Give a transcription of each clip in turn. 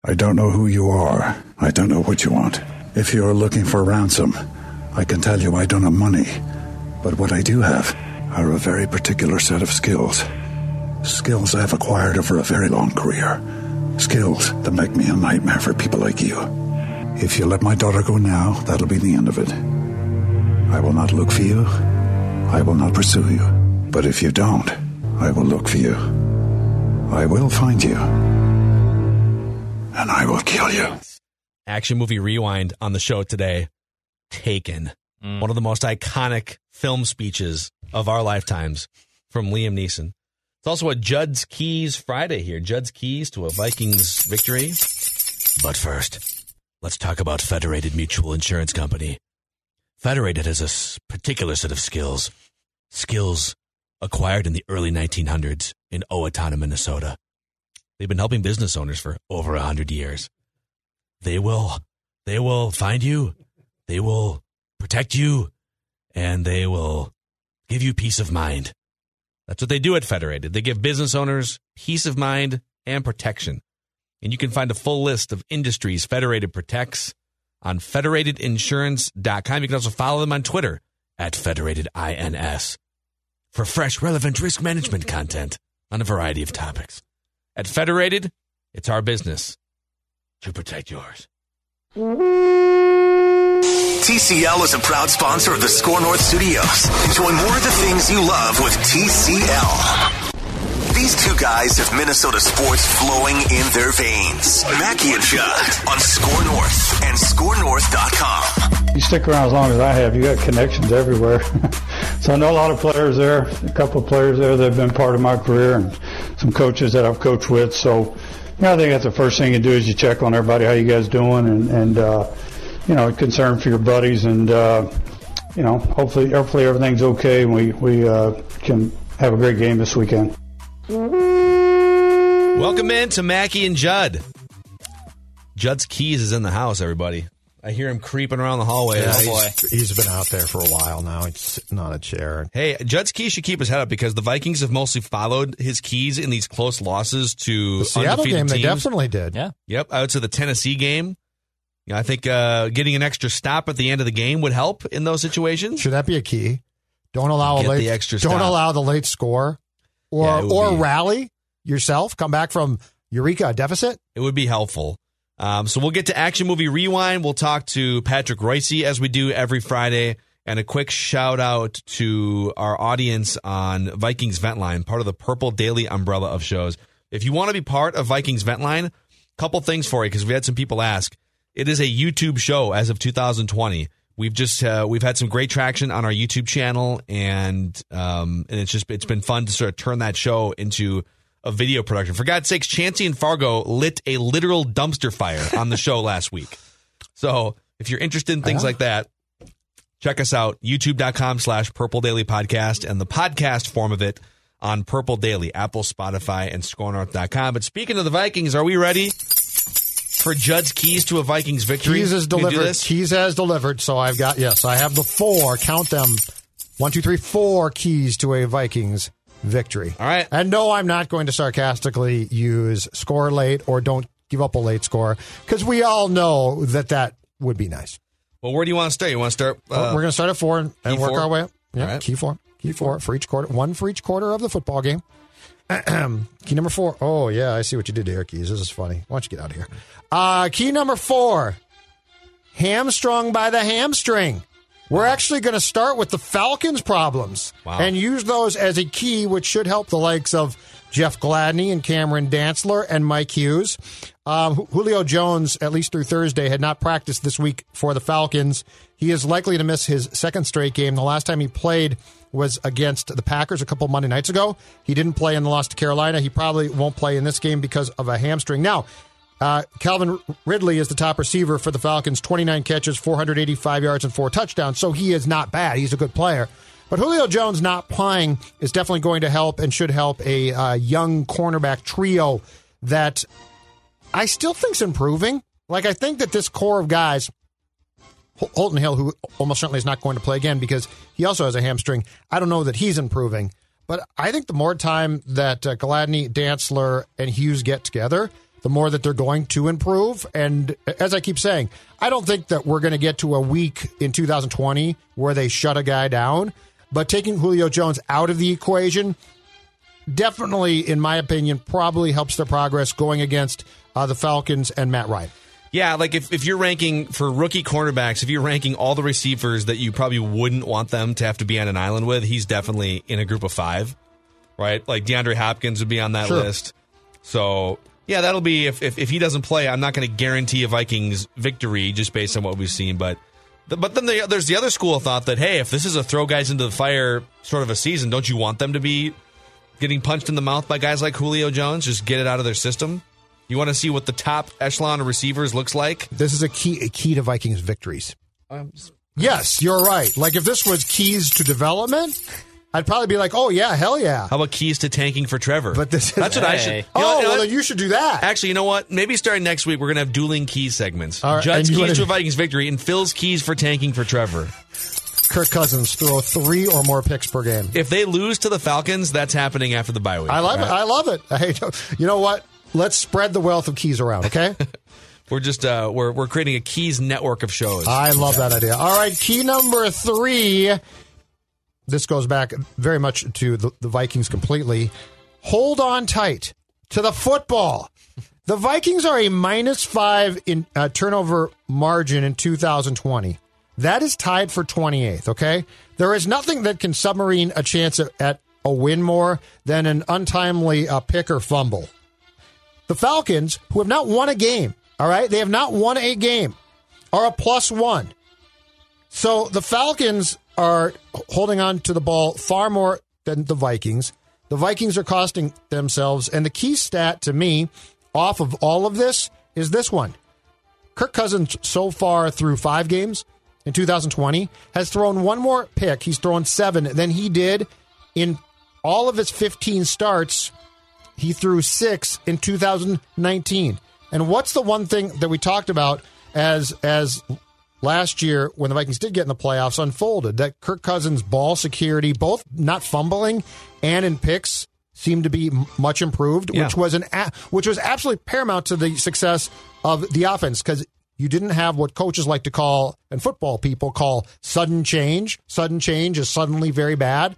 I don't know who you are. I don't know what you want. If you're looking for ransom, I can tell you I don't have money. But what I do have are a very particular set of skills. Skills I've acquired over a very long career. Skills that make me a nightmare for people like you. If you let my daughter go now, that'll be the end of it. I will not look for you. I will not pursue you. But if you don't, I will look for you. I will find you. And I will kill you. Action Movie Rewind on the show today. Taken. One of the most iconic film speeches of our lifetimes from Liam Neeson. It's also a Judd's Keys Friday here. Judd's Keys to a Vikings victory. But first, let's talk about Federated Mutual Insurance Company. Federated has a particular set of skills. Skills acquired in the early 1900s in Owatonna, Minnesota. They've been helping business owners for over 100 years. They will find you. They will protect you. And they will give you peace of mind. That's what they do at Federated. They give business owners peace of mind and protection. And you can find a full list of industries Federated protects on federatedinsurance.com. You can also follow them on Twitter at FederatedINS for fresh, relevant risk management content on a variety of topics. At Federated, it's our business to protect yours. TCL is a proud sponsor of the Score North Studios. Enjoy more of the things you love with TCL. These two guys have Minnesota sports flowing in their veins. Mackie and Judd on Score North and ScoreNorth.com. You stick around as long as I have, you got connections everywhere. So I know a lot of players there, a couple of players there that have been part of my career, and some coaches that I've coached with. So, I think that's the first thing you do is you check on everybody, how you guys doing, and concern for your buddies, and hopefully everything's okay, and we can have a great game this weekend. Welcome in to Mackie and Judd. Judd's Keys is in the house, everybody. I hear him creeping around the hallway. Yeah, he's been out there for a while now. He's sitting on a chair. Hey, Judd's Keys should keep his head up because the Vikings have mostly followed his keys in these close losses to the Seattle game. Teams. They definitely did. Yeah. Yep. Out to the Tennessee game. I think getting an extra stop at the end of the game would help in those situations. Should that be a key? Don't allow the extra stop. Don't allow the late score, or rally yourself. Come back from Eureka deficit. It would be helpful. So we'll get to Action Movie Rewind. We'll talk to Patrick Royce as we do every Friday. And a quick shout out to our audience on Vikings Vent Line, part of the Purple Daily umbrella of shows. If you want to be part of Vikings Vent Line, a couple things for you because we had some people ask. It is a YouTube show as of 2020. We've had some great traction on our YouTube channel, and it's been fun to sort of turn that show into a video production. For God's sakes, Chancey and Fargo lit a literal dumpster fire on the show last week. So if you're interested in things like that, check us out, youtube.com/Purple Daily Podcast, and the podcast form of it on Purple Daily, Apple, Spotify, and ScoreNorth.com. But speaking of the Vikings, are we ready for Judd's Keys to a Vikings victory? Keys is delivered. Keys has delivered. So I have the 4. Count them. 1, 2, 3, 4 keys to a Vikings victory. All right. And no, I'm not going to sarcastically use score late or don't give up a late score because we all know that would be nice. Well, where do you want to start? You want to start? We're going to start at 4 and work our way up. Yeah, right. Key 4. Key 4 for each quarter. 1 for each quarter of the football game. Key number 4. Oh, yeah, I see what you did here, Keys. This is funny. Why don't you get out of here? Key number 4. Hamstrung by the hamstring. We're actually going to start with the Falcons' problems and use those as a key, which should help the likes of Jeff Gladney and Cameron Dantzler and Mike Hughes. Julio Jones, at least through Thursday, had not practiced this week for the Falcons. He is likely to miss his second straight game. The last time he played was against the Packers a couple Monday nights ago. He didn't play in the loss to Carolina. He probably won't play in this game because of a hamstring. Now, Calvin Ridley is the top receiver for the Falcons, 29 catches, 485 yards, and 4 touchdowns, so he is not bad. He's a good player. But Julio Jones not playing is definitely going to help and should help a young cornerback trio that I still think's improving. Like, I think that this core of guys, Holton Hill, who almost certainly is not going to play again because he also has a hamstring, I don't know that he's improving. But I think the more time that Gladney, Dantzler, and Hughes get together, the more that they're going to improve. And as I keep saying, I don't think that we're going to get to a week in 2020 where they shut a guy down. But taking Julio Jones out of the equation definitely, in my opinion, probably helps their progress going against the Falcons and Matt Ryan. Yeah, like if you're ranking for rookie cornerbacks, if you're ranking all the receivers that you probably wouldn't want them to have to be on an island with, he's definitely in a group of 5, right? Like DeAndre Hopkins would be on that list. So, yeah, that'll be, if he doesn't play, I'm not going to guarantee a Vikings victory just based on what we've seen. But then there's the other school of thought that, hey, if this is a throw guys into the fire sort of a season, don't you want them to be getting punched in the mouth by guys like Julio Jones? Just get it out of their system. You want to see what the top echelon of receivers looks like? This is a key to Vikings victories. Yes, you're right. Like if this was keys to development, I'd probably be like, oh, yeah, hell yeah. How about keys to tanking for Trevor? But that's what I should. Well, then you should do that. Actually, you know what? Maybe starting next week, we're going to have dueling keys segments. All right, Judd's keys to a Vikings victory and Phil's keys for tanking for Trevor. Kirk Cousins throw 3 or more picks per game. If they lose to the Falcons, that's happening after the bye week. I love it. I love it. Hey, you know what? Let's spread the wealth of keys around, okay? We're just we're creating a keys network of shows. I love that idea. All right, key number 3. This goes back very much to the Vikings completely. Hold on tight to the football. The Vikings are a -5 in turnover margin in 2020. That is tied for 28th, okay? There is nothing that can submarine a chance at a win more than an untimely pick or fumble. The Falcons, who have not won a game, all right? They have not won a game, are a +1. So the Falcons are holding on to the ball far more than the Vikings. The Vikings are costing themselves. And the key stat to me off of all of this is this one. Kirk Cousins so far through 5 games in 2020 has thrown 1 more pick. He's thrown 7 than he did in all of his 15 starts. He threw 6 in 2019. And what's the one thing that we talked about as last year when the Vikings did get in the playoffs unfolded? That Kirk Cousins' ball security, both not fumbling and in picks, seemed to be much improved, which was absolutely paramount to the success of the offense, because you didn't have what coaches like to call, and football people call, sudden change. Sudden change is suddenly very bad.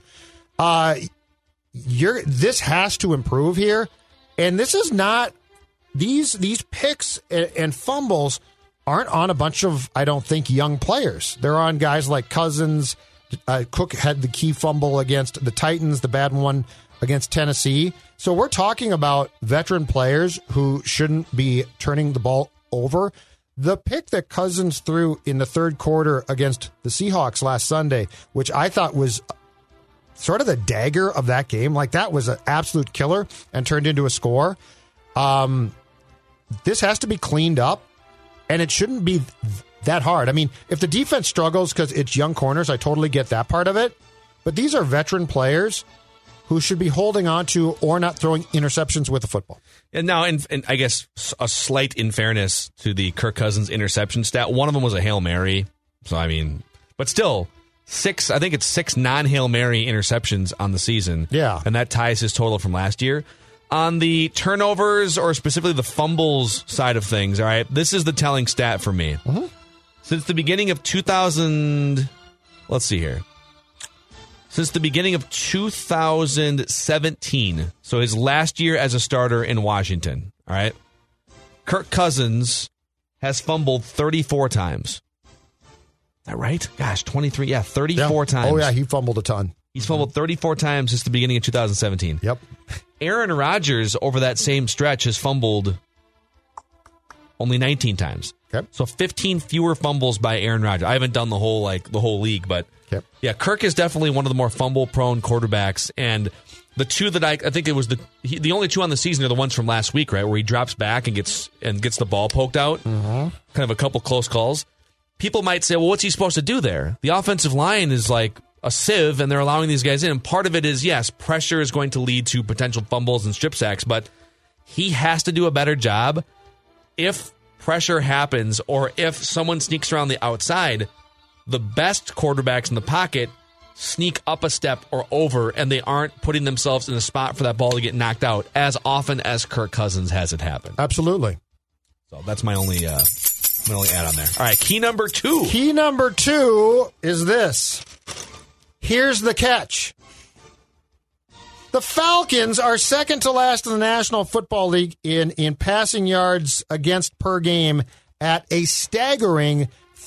This has to improve here, and this is not these picks and fumbles aren't on a bunch of, I don't think, young players. They're on guys like Cousins. Cook had the key fumble against the Titans, the bad one against Tennessee. So we're talking about veteran players who shouldn't be turning the ball over. The pick that Cousins threw in the third quarter against the Seahawks last Sunday, which I thought was sort of the dagger of that game, like that was an absolute killer and turned into a score. This has to be cleaned up, and it shouldn't be that hard. I mean, if the defense struggles because it's young corners, I totally get that part of it. But these are veteran players who should be holding on to or not throwing interceptions with the football. And now, and I guess a slight unfairness to the Kirk Cousins interception stat. One of them was a Hail Mary. So, I mean, but still, 6 non-Hail Mary interceptions on the season. Yeah. And that ties his total from last year. On the turnovers, or specifically the fumbles side of things, all right, this is the telling stat for me. Mm-hmm. Since the beginning of 2000, let's see here. Since the beginning of 2017, so his last year as a starter in Washington, all right, Kirk Cousins has fumbled 34 times. Is that right? Gosh, 23, 34 times. Oh, yeah, he fumbled a ton. He's fumbled 34 times since the beginning of 2017. Yep. Aaron Rodgers, over that same stretch, has fumbled only 19 times. Okay. So 15 fewer fumbles by Aaron Rodgers. I haven't done the whole league, but yeah, Kirk is definitely one of the more fumble-prone quarterbacks. And the two that I think it was the only two on the season are the ones from last week, right, where he drops back and gets the ball poked out. Mm-hmm. Kind of a couple close calls. People might say, well, what's he supposed to do there? The offensive line is like a sieve, and they're allowing these guys in. And part of it is, yes, pressure is going to lead to potential fumbles and strip sacks, but he has to do a better job. If pressure happens, or if someone sneaks around the outside, the best quarterbacks in the pocket sneak up a step or over, and they aren't putting themselves in a spot for that ball to get knocked out as often as Kirk Cousins has it happen. Absolutely. So that's my only add on there. All right, key number 2. Key number 2 is this. Here's the catch. The Falcons are second to last in the National Football League in passing yards against per game at a staggering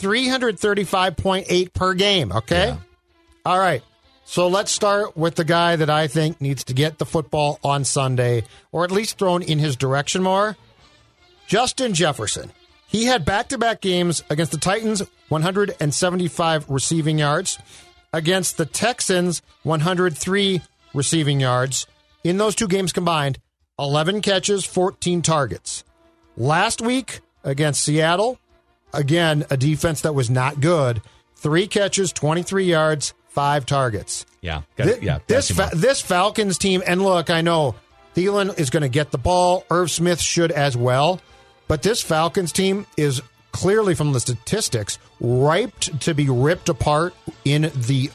335.8 per game, okay? Yeah. All right. So let's start with the guy that I think needs to get the football on Sunday, or at least thrown in his direction more. Justin Jefferson. He had back-to-back games against the Titans, 175 receiving yards. Against the Texans, 103 receiving yards. In those two games combined, 11 catches, 14 targets. Last week against Seattle, again, a defense that was not good, 3 catches, 23 yards, 5 targets. Yeah. This Falcons team, and look, I know Thielen is going to get the ball. Irv Smith should as well. But this Falcons team is clearly, from the statistics, ripe to be ripped apart in the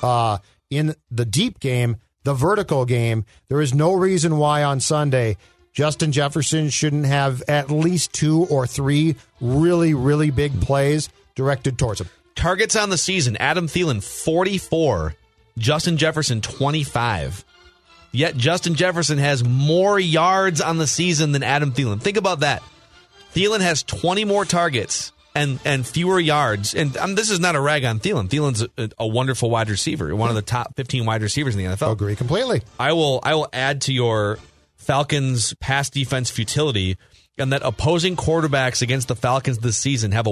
deep game, the vertical game. There is no reason why on Sunday Justin Jefferson shouldn't have at least 2 or 3 really, really big plays directed towards him. Targets on the season, Adam Thielen, 44. Justin Jefferson, 25. Yet Justin Jefferson has more yards on the season than Adam Thielen. Think about that. Thielen has 20 more targets and fewer yards. And this is not a rag on Thielen. Thielen's a wonderful wide receiver, one of the top 15 wide receivers in the NFL. Agree completely. I will add to your Falcons pass defense futility, and that opposing quarterbacks against the Falcons this season have a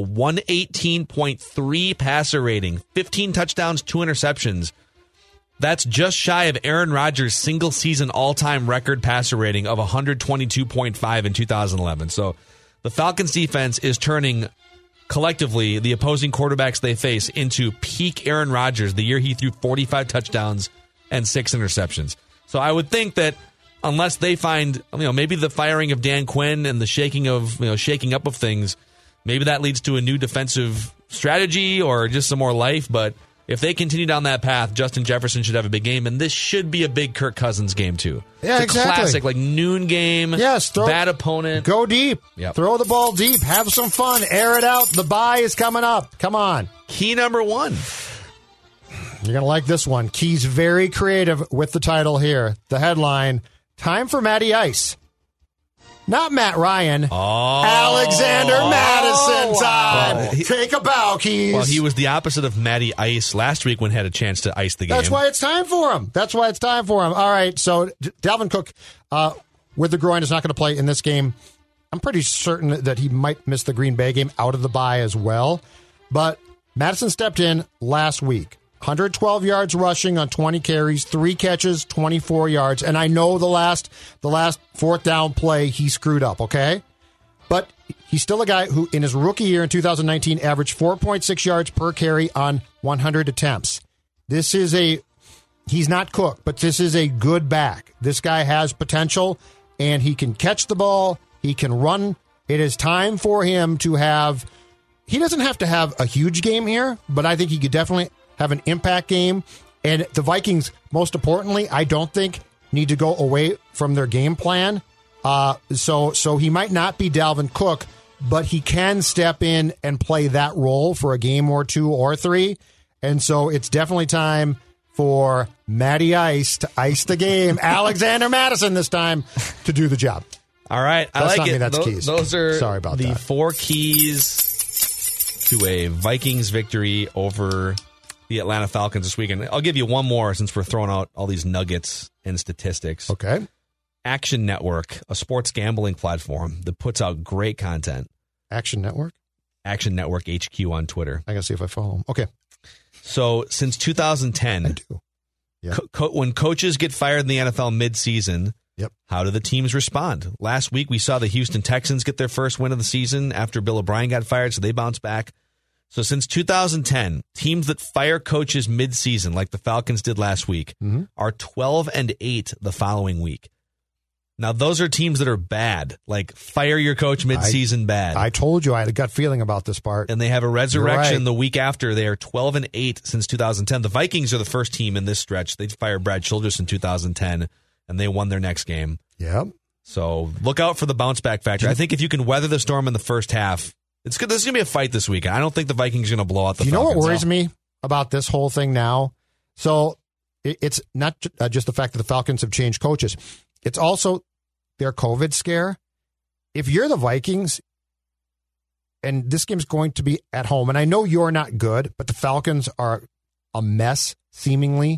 118.3 passer rating, 15 touchdowns, 2 interceptions. That's just shy of Aaron Rodgers' single-season all-time record passer rating of 122.5 in 2011. So the Falcons defense is turning, collectively, the opposing quarterbacks they face into peak Aaron Rodgers, the year he threw 45 touchdowns and 6 interceptions. So I would think that unless they find, maybe the firing of Dan Quinn and the shaking up of things, maybe that leads to a new defensive strategy or just some more life. But if they continue down that path, Justin Jefferson should have a big game, and this should be a big Kirk Cousins game too. Yeah, it's a classic, noon game. Yes, bad opponent. Go deep. Yep. Throw the ball deep. Have some fun. Air it out. The bye is coming up. Come on. Key number 1. You're going to like this one. Key's very creative with the title here. The headline, Time for Matty Ice. Not Matt Ryan. Alexander Madison time. Well, take a bow, Keys. Well, he was the opposite of Matty Ice last week when he had a chance to ice the game. That's why it's time for him. All right, so Dalvin Cook with the groin is not going to play in this game. I'm pretty certain that he might miss the Green Bay game out of the bye as well. But Madison stepped in last week. 112 yards rushing on 20 carries, 3 catches, 24 yards. And I know the last 4th down play he screwed up, okay? But he's still a guy who, in his rookie year in 2019, averaged 4.6 yards per carry on 100 attempts. He's not Cook, but this is a good back. This guy has potential, and he can catch the ball. He can run. It is time for him to have, he doesn't have to have a huge game here, but I think he could definitely have an impact game. And the Vikings, most importantly, I don't think need to go away from their game plan. So he might not be Dalvin Cook, but he can step in and play that role for a game or 2 or 3. And so it's definitely time for Matty Ice to ice the game. Alexander Madison this time to do the job. All right. I like it. That's keys. Those are Sorry about the that. 4 keys to a Vikings victory over the Atlanta Falcons this weekend. I'll give you one more since we're throwing out all these nuggets and statistics. Okay. Action Network, a sports gambling platform that puts out great content. Action Network? Action Network HQ on Twitter. I got to see if I follow them. Okay. So since 2010, I do. Yeah. When coaches get fired in the NFL midseason, yep. How do the teams respond? Last week, we saw the Houston Texans get their first win of the season after Bill O'Brien got fired, so they bounced back. So since 2010, teams that fire coaches midseason, like the Falcons did last week, are 12-8 the following week. Now, those are teams that are bad, like fire your coach midseason bad. I told you I had a gut feeling about this part. And they have a resurrection right. the week after. They are 12-8 since 2010. The Vikings are the first team in this stretch. They fired Brad Childress in 2010, and they won their next game. Yep. So look out for the bounce back factor. I think if you can weather the storm in the first half, it's good. This is going to be a fight this weekend. I don't think the Vikings are going to blow out the Falcons. You know what worries me about this whole thing now? So it's not just the fact that the Falcons have changed coaches. It's also their COVID scare. If you're the Vikings, and this game's going to be at home, and I know you're not good, but the Falcons are a mess, seemingly.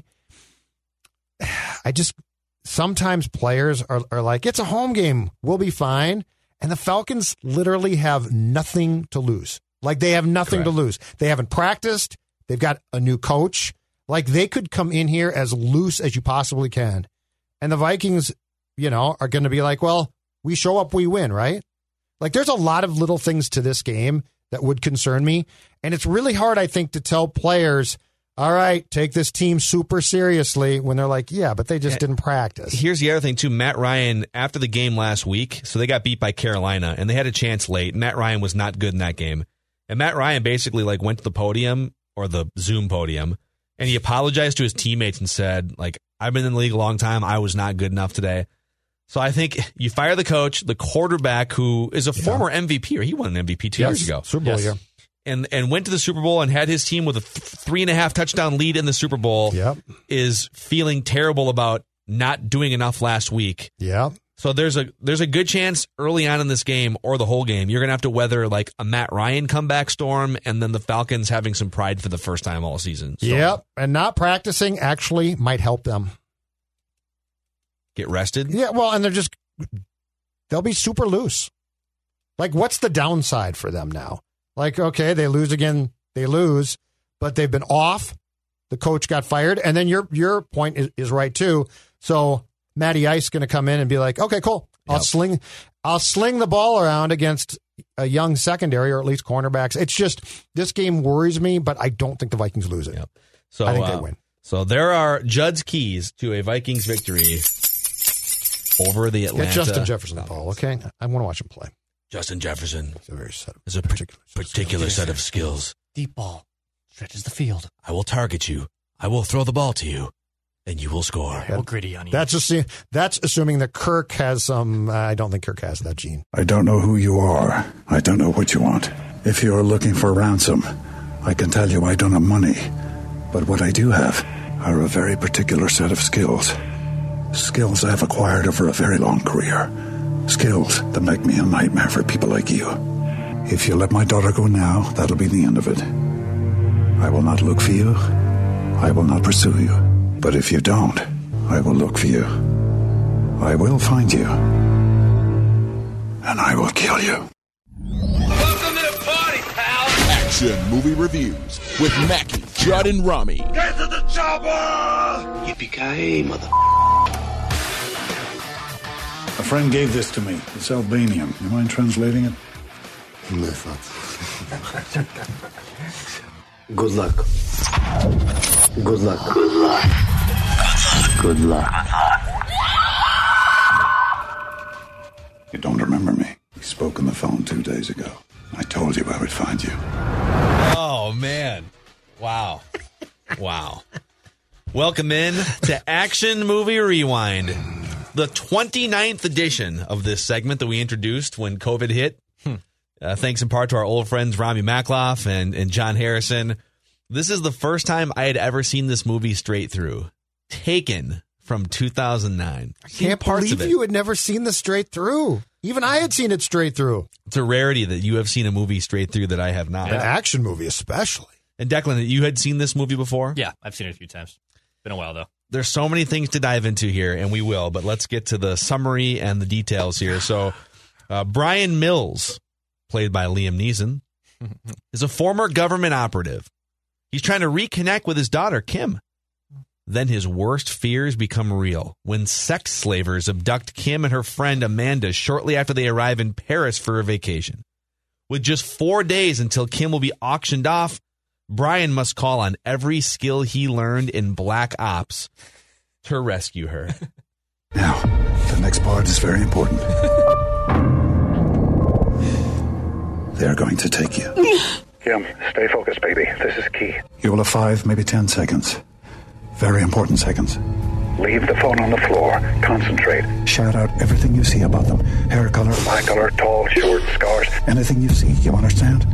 Sometimes players are like, it's a home game, we'll be fine. And the Falcons literally have nothing to lose. Like, they have nothing to lose. They haven't practiced. They've got a new coach. Like, they could come in here as loose as you possibly can. And the Vikings, are going to be like, well, we show up, we win, right? Like, there's a lot of little things to this game that would concern me. And it's really hard, I think, to tell players, all right, take this team super seriously, when they're like, yeah, but they just didn't practice. Here's the other thing, too. Matt Ryan, after the game last week, so they got beat by Carolina, and they had a chance late. Matt Ryan was not good in that game. And Matt Ryan basically went to the podium, or the Zoom podium, and he apologized to his teammates and said, I've been in the league a long time. I was not good enough today. So I think you fire the coach, the quarterback, who is a former MVP, or he won an MVP 2 years ago. Super Bowl year. And went to the Super Bowl and had his team with a 3.5 touchdown lead in the Super Bowl, is feeling terrible about not doing enough last week. Yeah. So there's a good chance early on in this game, or the whole game, you're going to have to weather a Matt Ryan comeback storm, and then the Falcons having some pride for the first time all season. So yep. And not practicing actually might help them. Get rested? Yeah, well, and they'll be super loose. What's the downside for them now? Okay, they lose again, but they've been off. The coach got fired, and then your point is right too. So Matty Ice going to come in and be like, okay, cool. I'll sling the ball around against a young secondary, or at least cornerbacks. It's just, this game worries me, but I don't think the Vikings lose it. Yep. So I think they win. So there are Judd's keys to a Vikings victory over the Atlanta. Get Justin Jefferson the ball, okay? I want to watch him play. Justin Jefferson is a particular set of skills. Deep ball stretches the field. I will target you. I will throw the ball to you, and you will score. Real gritty on you. That's assuming that Kirk has some. I don't think Kirk has that gene. I don't know who you are. I don't know what you want. If you're looking for ransom, I can tell you I don't have money. But what I do have are a very particular set of skills. Skills I've acquired over a very long career. Skills that make me a nightmare for people like you. If you let my daughter go now, that'll be the end of it. I will not look for you. I will not pursue you. But if you don't, I will look for you. I will find you. And I will kill you. Welcome to the party, pal! Action Movie Reviews with Mackie, Judd, and Rami. Get to the chopper! Yippee-ki-yay, mother... A friend gave this to me. It's Albanian. You mind translating it? Good luck. Good luck. Good luck. Good luck. You don't remember me. We spoke on the phone 2 days ago. I told you I would find you. Oh, man. Wow. Wow. Welcome in to Action Movie Rewind, the 29th edition of this segment that we introduced when COVID hit. Thanks in part to our old friends Rami Makloff and John Harrison. This is the first time I had ever seen this movie straight through. Taken from 2009. I can't believe you had never seen this straight through. Even I had seen it straight through. It's a rarity that you have seen a movie straight through that I have not. An action movie especially. And Declan, you had seen this movie before? Yeah, I've seen it a few times. Been a while, though. There's so many things to dive into here, and we will, but let's get to the summary and the details here. So, Brian Mills, played by Liam Neeson, is a former government operative. He's trying to reconnect with his daughter, Kim. Then his worst fears become real when sex slavers abduct Kim and her friend Amanda shortly after they arrive in Paris for a vacation. With just 4 days until Kim will be auctioned off, Brian must call on every skill he learned in Black Ops to rescue her. Now, The next part is very important. They're going to take you. Jim, stay focused, baby. This is key. You will have 5, maybe 10 seconds. Very important seconds. Leave the phone on the floor. Concentrate. Shout out everything you see about them. Hair color. Eye color, tall, short, scars. Anything you see, you understand?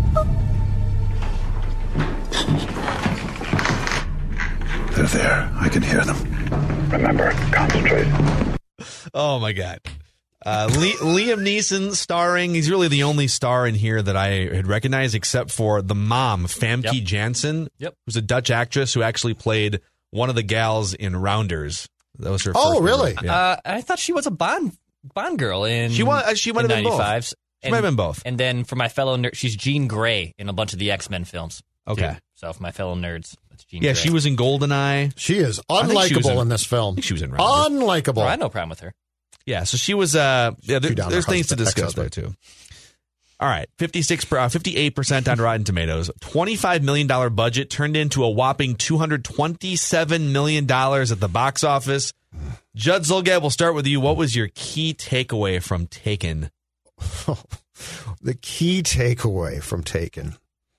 They're there. I can hear them. Remember, concentrate. Oh, my God. Liam Neeson starring. He's really the only star in here that I had recognized except for the mom, Famke Janssen, who's a Dutch actress who actually played one of the gals in Rounders. That was her first movie. Really? Yeah. I thought she was a Bond girl in She might have been both. 95s. She might have been both. And then for my fellow nerd, she's Jean Grey in a bunch of the X-Men films. Okay. Too. So for my fellow nerds, that's Jean Grey. Yeah, she was in GoldenEye. She is I think she was unlikable in this film. I think she was in Rounders. Unlikable. Well, I had no problem with her. Yeah, so she was. There's things to discuss there too. All right, 58% on Rotten Tomatoes. $25 million budget turned into a whopping $227 million at the box office. Judd Zulgad, we'll start with you. What was your key takeaway from Taken? The key takeaway from Taken.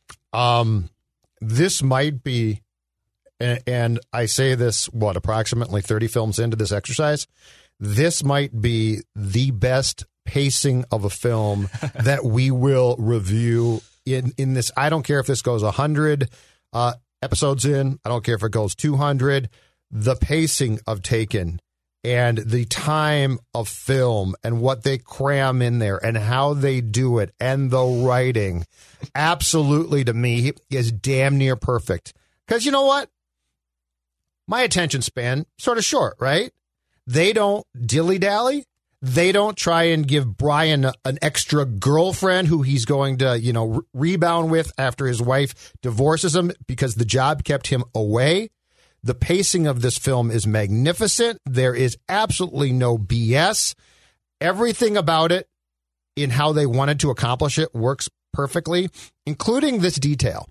This might be, and I say this, approximately 30 films into this exercise. This might be the best pacing of a film that we will review in this. I don't care if this goes 100 episodes in. I don't care if it goes 200. The pacing of Taken and the time of film and what they cram in there and how they do it and the writing, absolutely, to me, is damn near perfect. Because you know what? My attention span, sort of short, right? They don't dilly-dally. They don't try and give Brian an extra girlfriend who he's going to, rebound with after his wife divorces him because the job kept him away. The pacing of this film is magnificent. There is absolutely no BS. Everything about it in how they wanted to accomplish it works perfectly, including this detail.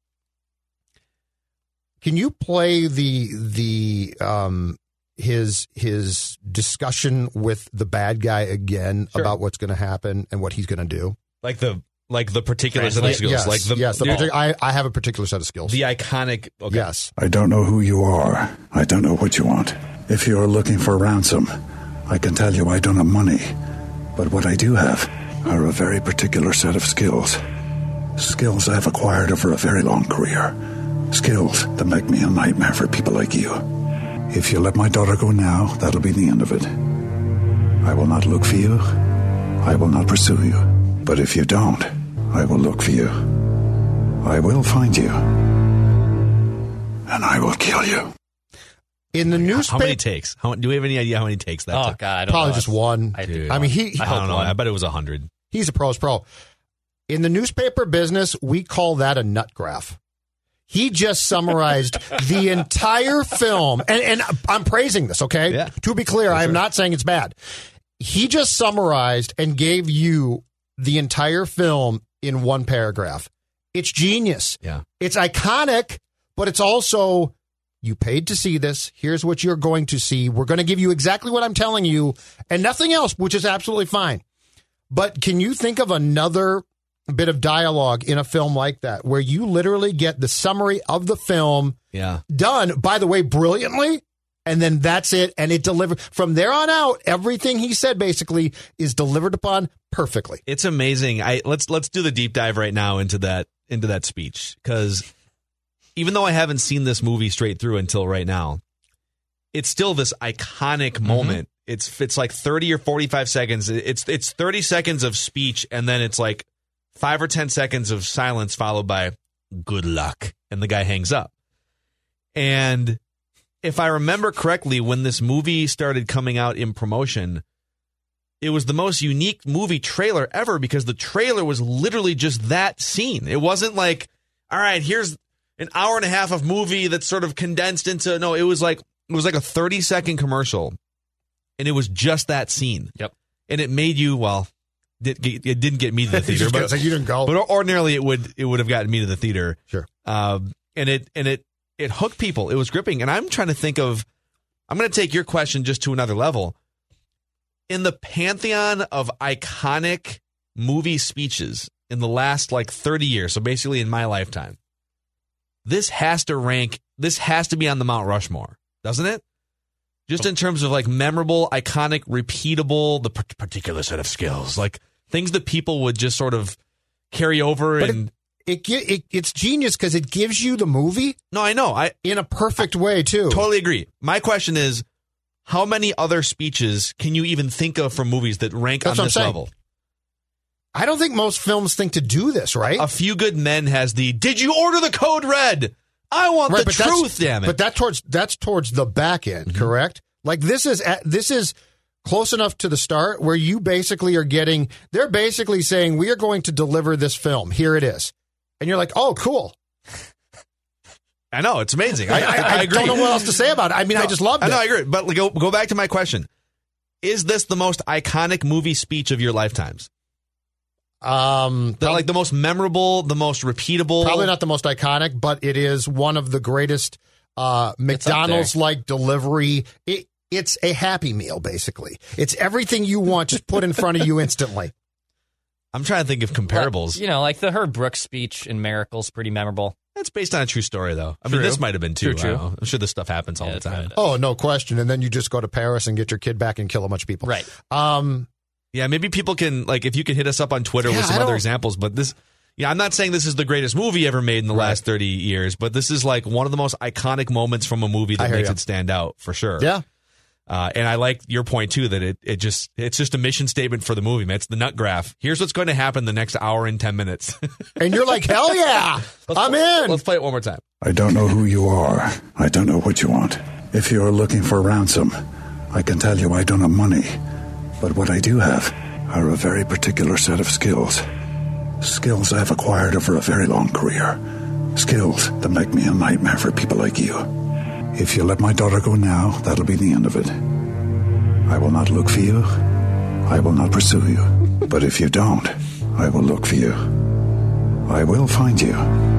Can you play his discussion with the bad guy again about what's going to happen and what he's going to do? Like the particular set of skills. Yes, I have a particular set of skills. The iconic. Okay. Yes. I don't know who you are. I don't know what you want. If you're looking for ransom, I can tell you I don't have money. But what I do have are a very particular set of skills. Skills I've acquired over a very long career. Skills that make me a nightmare for people like you. If you let my daughter go now, that'll be the end of it. I will not look for you. I will not pursue you. But if you don't, I will look for you. I will find you. And I will kill you. In the newspaper... How many takes? Do we have any idea how many takes that took? Oh, God. I don't Probably know. just one. I mean, I don't know. I bet it was 100. He's a pro's pro. In the newspaper business, we call that a nut graph. He just summarized the entire film. And I'm praising this, okay? Yeah. To be clear, I am not saying it's bad. He just summarized and gave you the entire film in one paragraph. It's genius. Yeah. It's iconic, but it's also, you paid to see this. Here's what you're going to see. We're going to give you exactly what I'm telling you and nothing else, which is absolutely fine. But can you think of another bit of dialogue in a film like that where you literally get the summary of the film done, by the way, brilliantly, and then that's it, and it delivered from there on out. Everything he said basically is delivered upon perfectly. It's amazing. Let's do the deep dive right now into that speech, because even though I haven't seen this movie straight through until right now, it's still this iconic moment. It's like 30 or 45 seconds. It's 30 seconds of speech, and then it's like 5 or 10 seconds of silence followed by good luck, and the guy hangs up. And if I remember correctly, when this movie started coming out in promotion, it was the most unique movie trailer ever, because the trailer was literally just that scene. It wasn't like, all right, here's an hour and a half of movie that's sort of condensed into, no, it was like a 30-second commercial, and it was just that scene. Yep. And it made you, it didn't get me to the theater, but you didn't go. But ordinarily it would have gotten me to the theater. Sure. And it hooked people. It was gripping. And I'm trying to think of, I'm going to take your question just to another level. in the pantheon of iconic movie speeches in the last like 30 years, so basically in my lifetime, this has to be on the Mount Rushmore, doesn't it? Just in terms of like memorable, iconic, repeatable, the particular set of skills, like things that people would just sort of carry over. But and it's genius because it gives you the movie. No, I know. In a perfect way, too. Totally agree. My question is, how many other speeches can you even think of from movies that rank on this level? I don't think most films think to do this, right? A Few Good Men has the, did you order the code red? I want the truth, damn it. But that's towards the back end, correct? Like this is close enough to the start where you basically are getting, they're basically saying, we are going to deliver this film. Here it is. And you're like, oh, cool. I know, it's amazing. I agree. Don't know what else to say about it. I mean, I just loved it. I know, I agree. But go back to my question. Is this the most iconic movie speech of your lifetimes? Like the most memorable, the most repeatable? Probably not the most iconic, but it is one of the greatest McDonald's-like delivery. It's a Happy Meal, basically. It's everything you want just put in front of you instantly. I'm trying to think of comparables. Well, like the Herb Brooks speech in Miracle's pretty memorable. That's based on a true story, though. I mean, this might have been too. True. I'm sure this stuff happens all the time. Oh, no question. And then you just go to Paris and get your kid back and kill a bunch of people. Right. Yeah, maybe people can, like, if you can hit us up on Twitter with some other examples. But this, I'm not saying this is the greatest movie ever made in the last 30 years, but this is like one of the most iconic moments from a movie that makes it stand out for sure. Yeah. And I like your point, too, that it's just a mission statement for the movie, man. It's the nut graph. Here's what's going to happen the next hour and 10 minutes. And you're like, hell yeah, I'm in. Let's play it one more time. I don't know who you are. I don't know what you want. If you're looking for ransom, I can tell you I don't have money. But what I do have are a very particular set of skills. Skills I've acquired over a very long career. Skills that make me a nightmare for people like you. If you let my daughter go now, that'll be the end of it. I will not look for you. I will not pursue you. But if you don't, I will look for you. I will find you.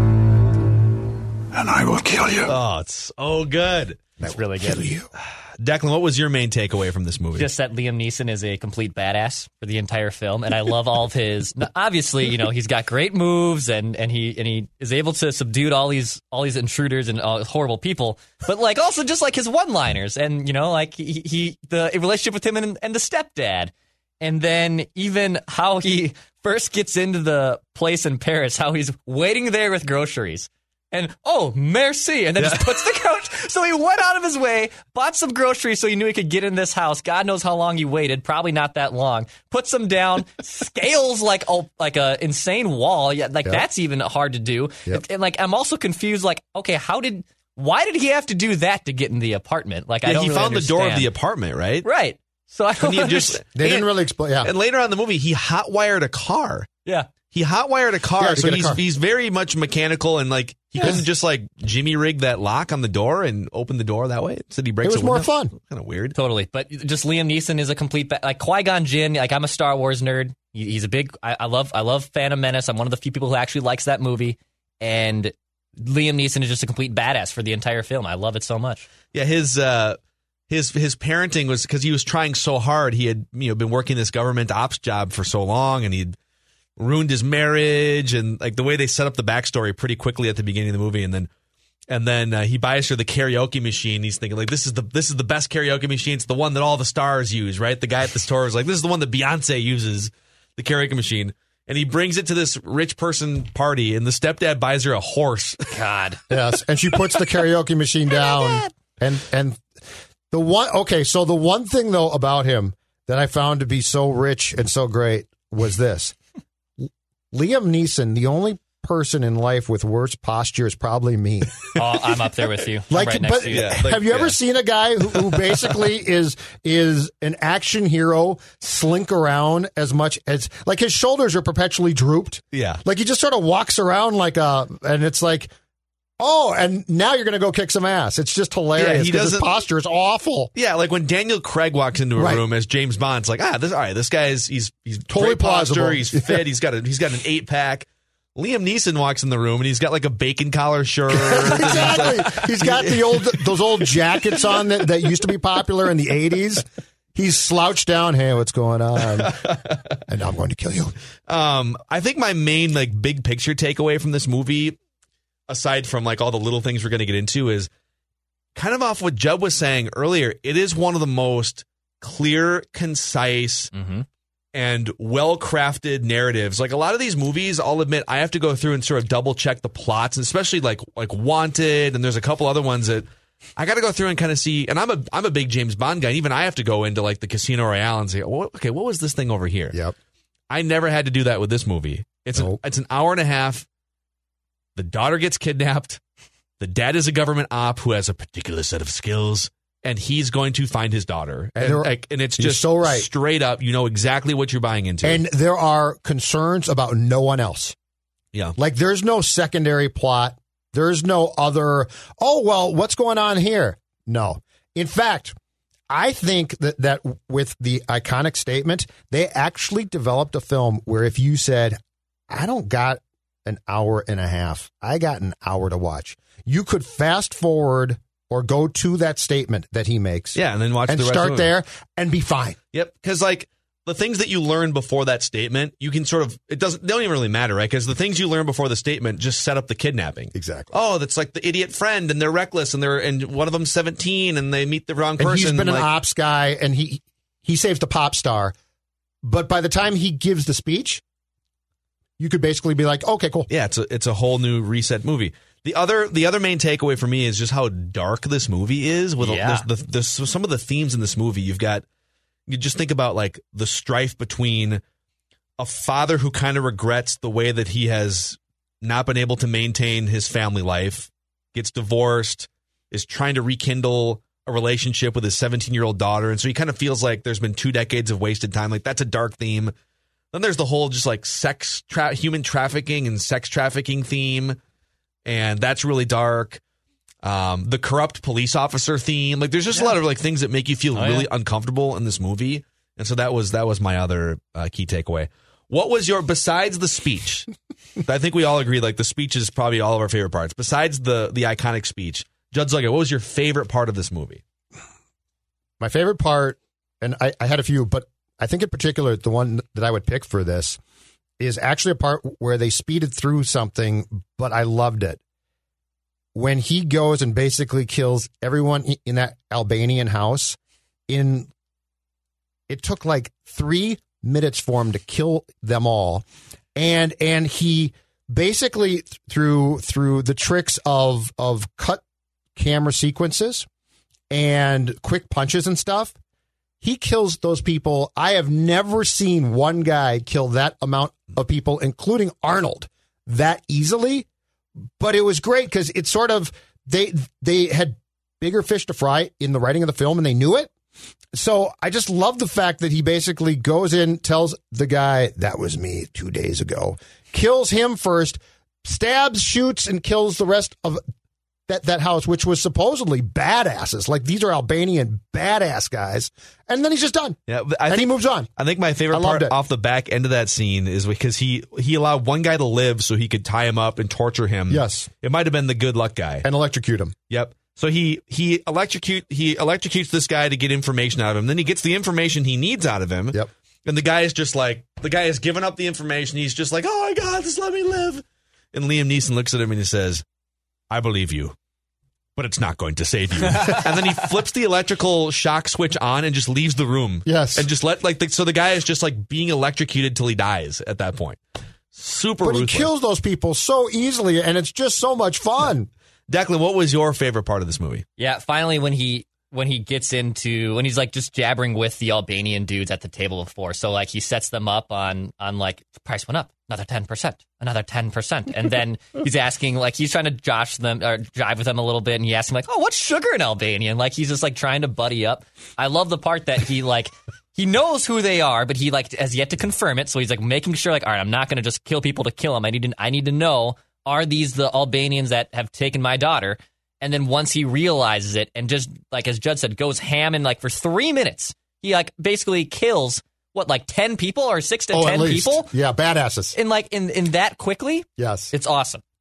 And I will kill you. Oh, it's so good. That's really good. Declan, what was your main takeaway from this movie? Just that Liam Neeson is a complete badass for the entire film, and I love all of his. Obviously, he's got great moves, and he is able to subdue all these intruders and horrible people. But like also just like his one-liners, and like he the relationship with him and the stepdad, and then even how he first gets into the place in Paris, how he's waiting there with groceries. And, oh, merci, and then just puts the couch. So he went out of his way, bought some groceries so he knew he could get in this house. God knows how long he waited, probably not that long. Puts them down, scales like a insane wall. Yeah, that's even hard to do. Yep. And I'm also confused, okay, why did he have to do that to get in the apartment? He found the door of the apartment, right? Right. So I don't understand. They didn't really explain. Yeah. And later on in the movie, he hotwired a car. Yeah. He hotwired a car, so he's very much mechanical, and he couldn't just jimmy rig that lock on the door and open the door that way. So he breaks it. Was more fun. Kind of weird. Totally. But just Liam Neeson is a complete Qui-Gon Jinn. I'm a Star Wars nerd. He's a big. I love Phantom Menace. I'm one of the few people who actually likes that movie. And Liam Neeson is just a complete badass for the entire film. I love it so much. Yeah, his parenting was because he was trying so hard. He had been working this government ops job for so long, and he'd ruined his marriage, and the way they set up the backstory pretty quickly at the beginning of the movie, and then he buys her the karaoke machine. He's thinking this is the best karaoke machine. It's the one that all the stars use, right? The guy at the store was like, this is the one that Beyonce uses, the karaoke machine. And he brings it to this rich person party, and the stepdad buys her a horse. God. Yes, and she puts the karaoke machine down, and the one thing though about him that I found to be so rich and so great was this. Liam Neeson, the only person in life with worse posture is probably me. Oh, I'm up there with you. Right next to you. Have you ever seen a guy who basically is an action hero, slink around as much as his shoulders are perpetually drooped? Yeah. He just sort of walks around and it's like, oh, and now you're going to go kick some ass. It's just hilarious because his posture is awful. Yeah, when Daniel Craig walks into a room as James Bond, it's this guy's he's totally plausible. He's fit. He's got an 8-pack. Liam Neeson walks in the room and he's got a bacon collar shirt. Exactly. He's got those old jackets on that used to be popular in the 80s. He's slouched down. Hey, what's going on? And I'm going to kill you. I think my main big picture takeaway from this movie, aside from all the little things we're going to get into, is kind of off what Judd was saying earlier. It is one of the most clear, concise, and well-crafted narratives. A lot of these movies, I'll admit, I have to go through and sort of double-check the plots, and especially like Wanted, and there's a couple other ones that I got to go through and kind of see. And I'm a big James Bond guy. And even I have to go into the Casino Royale and say, okay, what was this thing over here? Yep. I never had to do that with this movie. It's an hour and a half. The daughter gets kidnapped. The dad is a government op who has a particular set of skills, and he's going to find his daughter. And it's just so right. Straight up. You know exactly what you're buying into. And there are concerns about no one else. Yeah. There's no secondary plot. There's no other, what's going on here? No. In fact, I think that with the iconic statement, they actually developed a film where if you said, I don't got an hour and a half, I got an hour to watch, you could fast forward or go to that statement that he makes. Yeah, and then watch and the rest start of the movie. there and be fine. Yep, because the things that you learn before that statement, you can sort of, they don't even really matter, right? Because the things you learn before the statement just set up the kidnapping. Exactly. Oh, that's the idiot friend, and they're reckless, and one of them's 17, and they meet the wrong person. And he's been an ops guy, and he saves the pop star. But by the time he gives the speech, you could basically be like, okay, cool. Yeah, it's a whole new reset movie. The other main takeaway for me is just how dark this movie is. With there's some of the themes in this movie. You just think about the strife between a father who kind of regrets the way that he has not been able to maintain his family life, gets divorced, is trying to rekindle a relationship with his 17-year-old daughter. And so he kind of feels like there's been 2 decades of wasted time. That's a dark theme. Then there's the whole just human trafficking and sex trafficking theme. And that's really dark. The corrupt police officer theme. There's just a lot of things that make you feel really uncomfortable in this movie. And so that was my other key takeaway. What was besides the speech? I think we all agree the speech is probably all of our favorite parts. Besides the iconic speech, Judd Zugger, what was your favorite part of this movie? My favorite part, and I had a few, but I think in particular the one that I would pick for this is actually a part where they speeded through something, but I loved it. When he goes and basically kills everyone in that Albanian house, it took 3 minutes for him to kill them all. And he basically through the tricks of cut camera sequences and quick punches and stuff, he kills those people. I have never seen one guy kill that amount of people, including Arnold, that easily. But it was great because it's sort of they had bigger fish to fry in the writing of the film, and they knew it. So I just love the fact that he basically goes in, tells the guy, that was me 2 days ago, kills him first, stabs, shoots, and kills the rest of that house, which was supposedly badasses. These are Albanian badass guys. And then he's just done. Yeah, he moves on. I think my favorite part off the back end of that scene is because he allowed one guy to live so he could tie him up and torture him. Yes. It might have been the good luck guy. And electrocute him. Yep. So he electrocutes this guy to get information out of him. Then he gets the information he needs out of him. Yep. And the guy is just the guy has given up the information. He's just oh my God, just let me live. And Liam Neeson looks at him and he says, I believe you, but it's not going to save you. And then he flips the electrical shock switch on and just leaves the room. Yes. And just so the guy is just being electrocuted till he dies at that point. Super ruthless. But he kills those people so easily, and it's just so much fun. Declan, what was your favorite part of this movie? Yeah, finally when he gets into, when he's just jabbering with the Albanian dudes at the table before. So he sets them up on price went up, another 10%, another 10%. And then he's asking, he's trying to josh them or jive with them a little bit. And he asks him oh, what's sugar in Albanian? He's just trying to buddy up. I love the part that he he knows who they are, but he has yet to confirm it. So he's making sure all right, I'm not going to just kill people to kill them. I need to know, are these the Albanians that have taken my daughter? And then once he realizes it and just, as Judd said, goes ham and, for 3 minutes, he, basically kills, 10 people or 6 to 10 people? Yeah, badasses. In that quickly? Yes. It's awesome.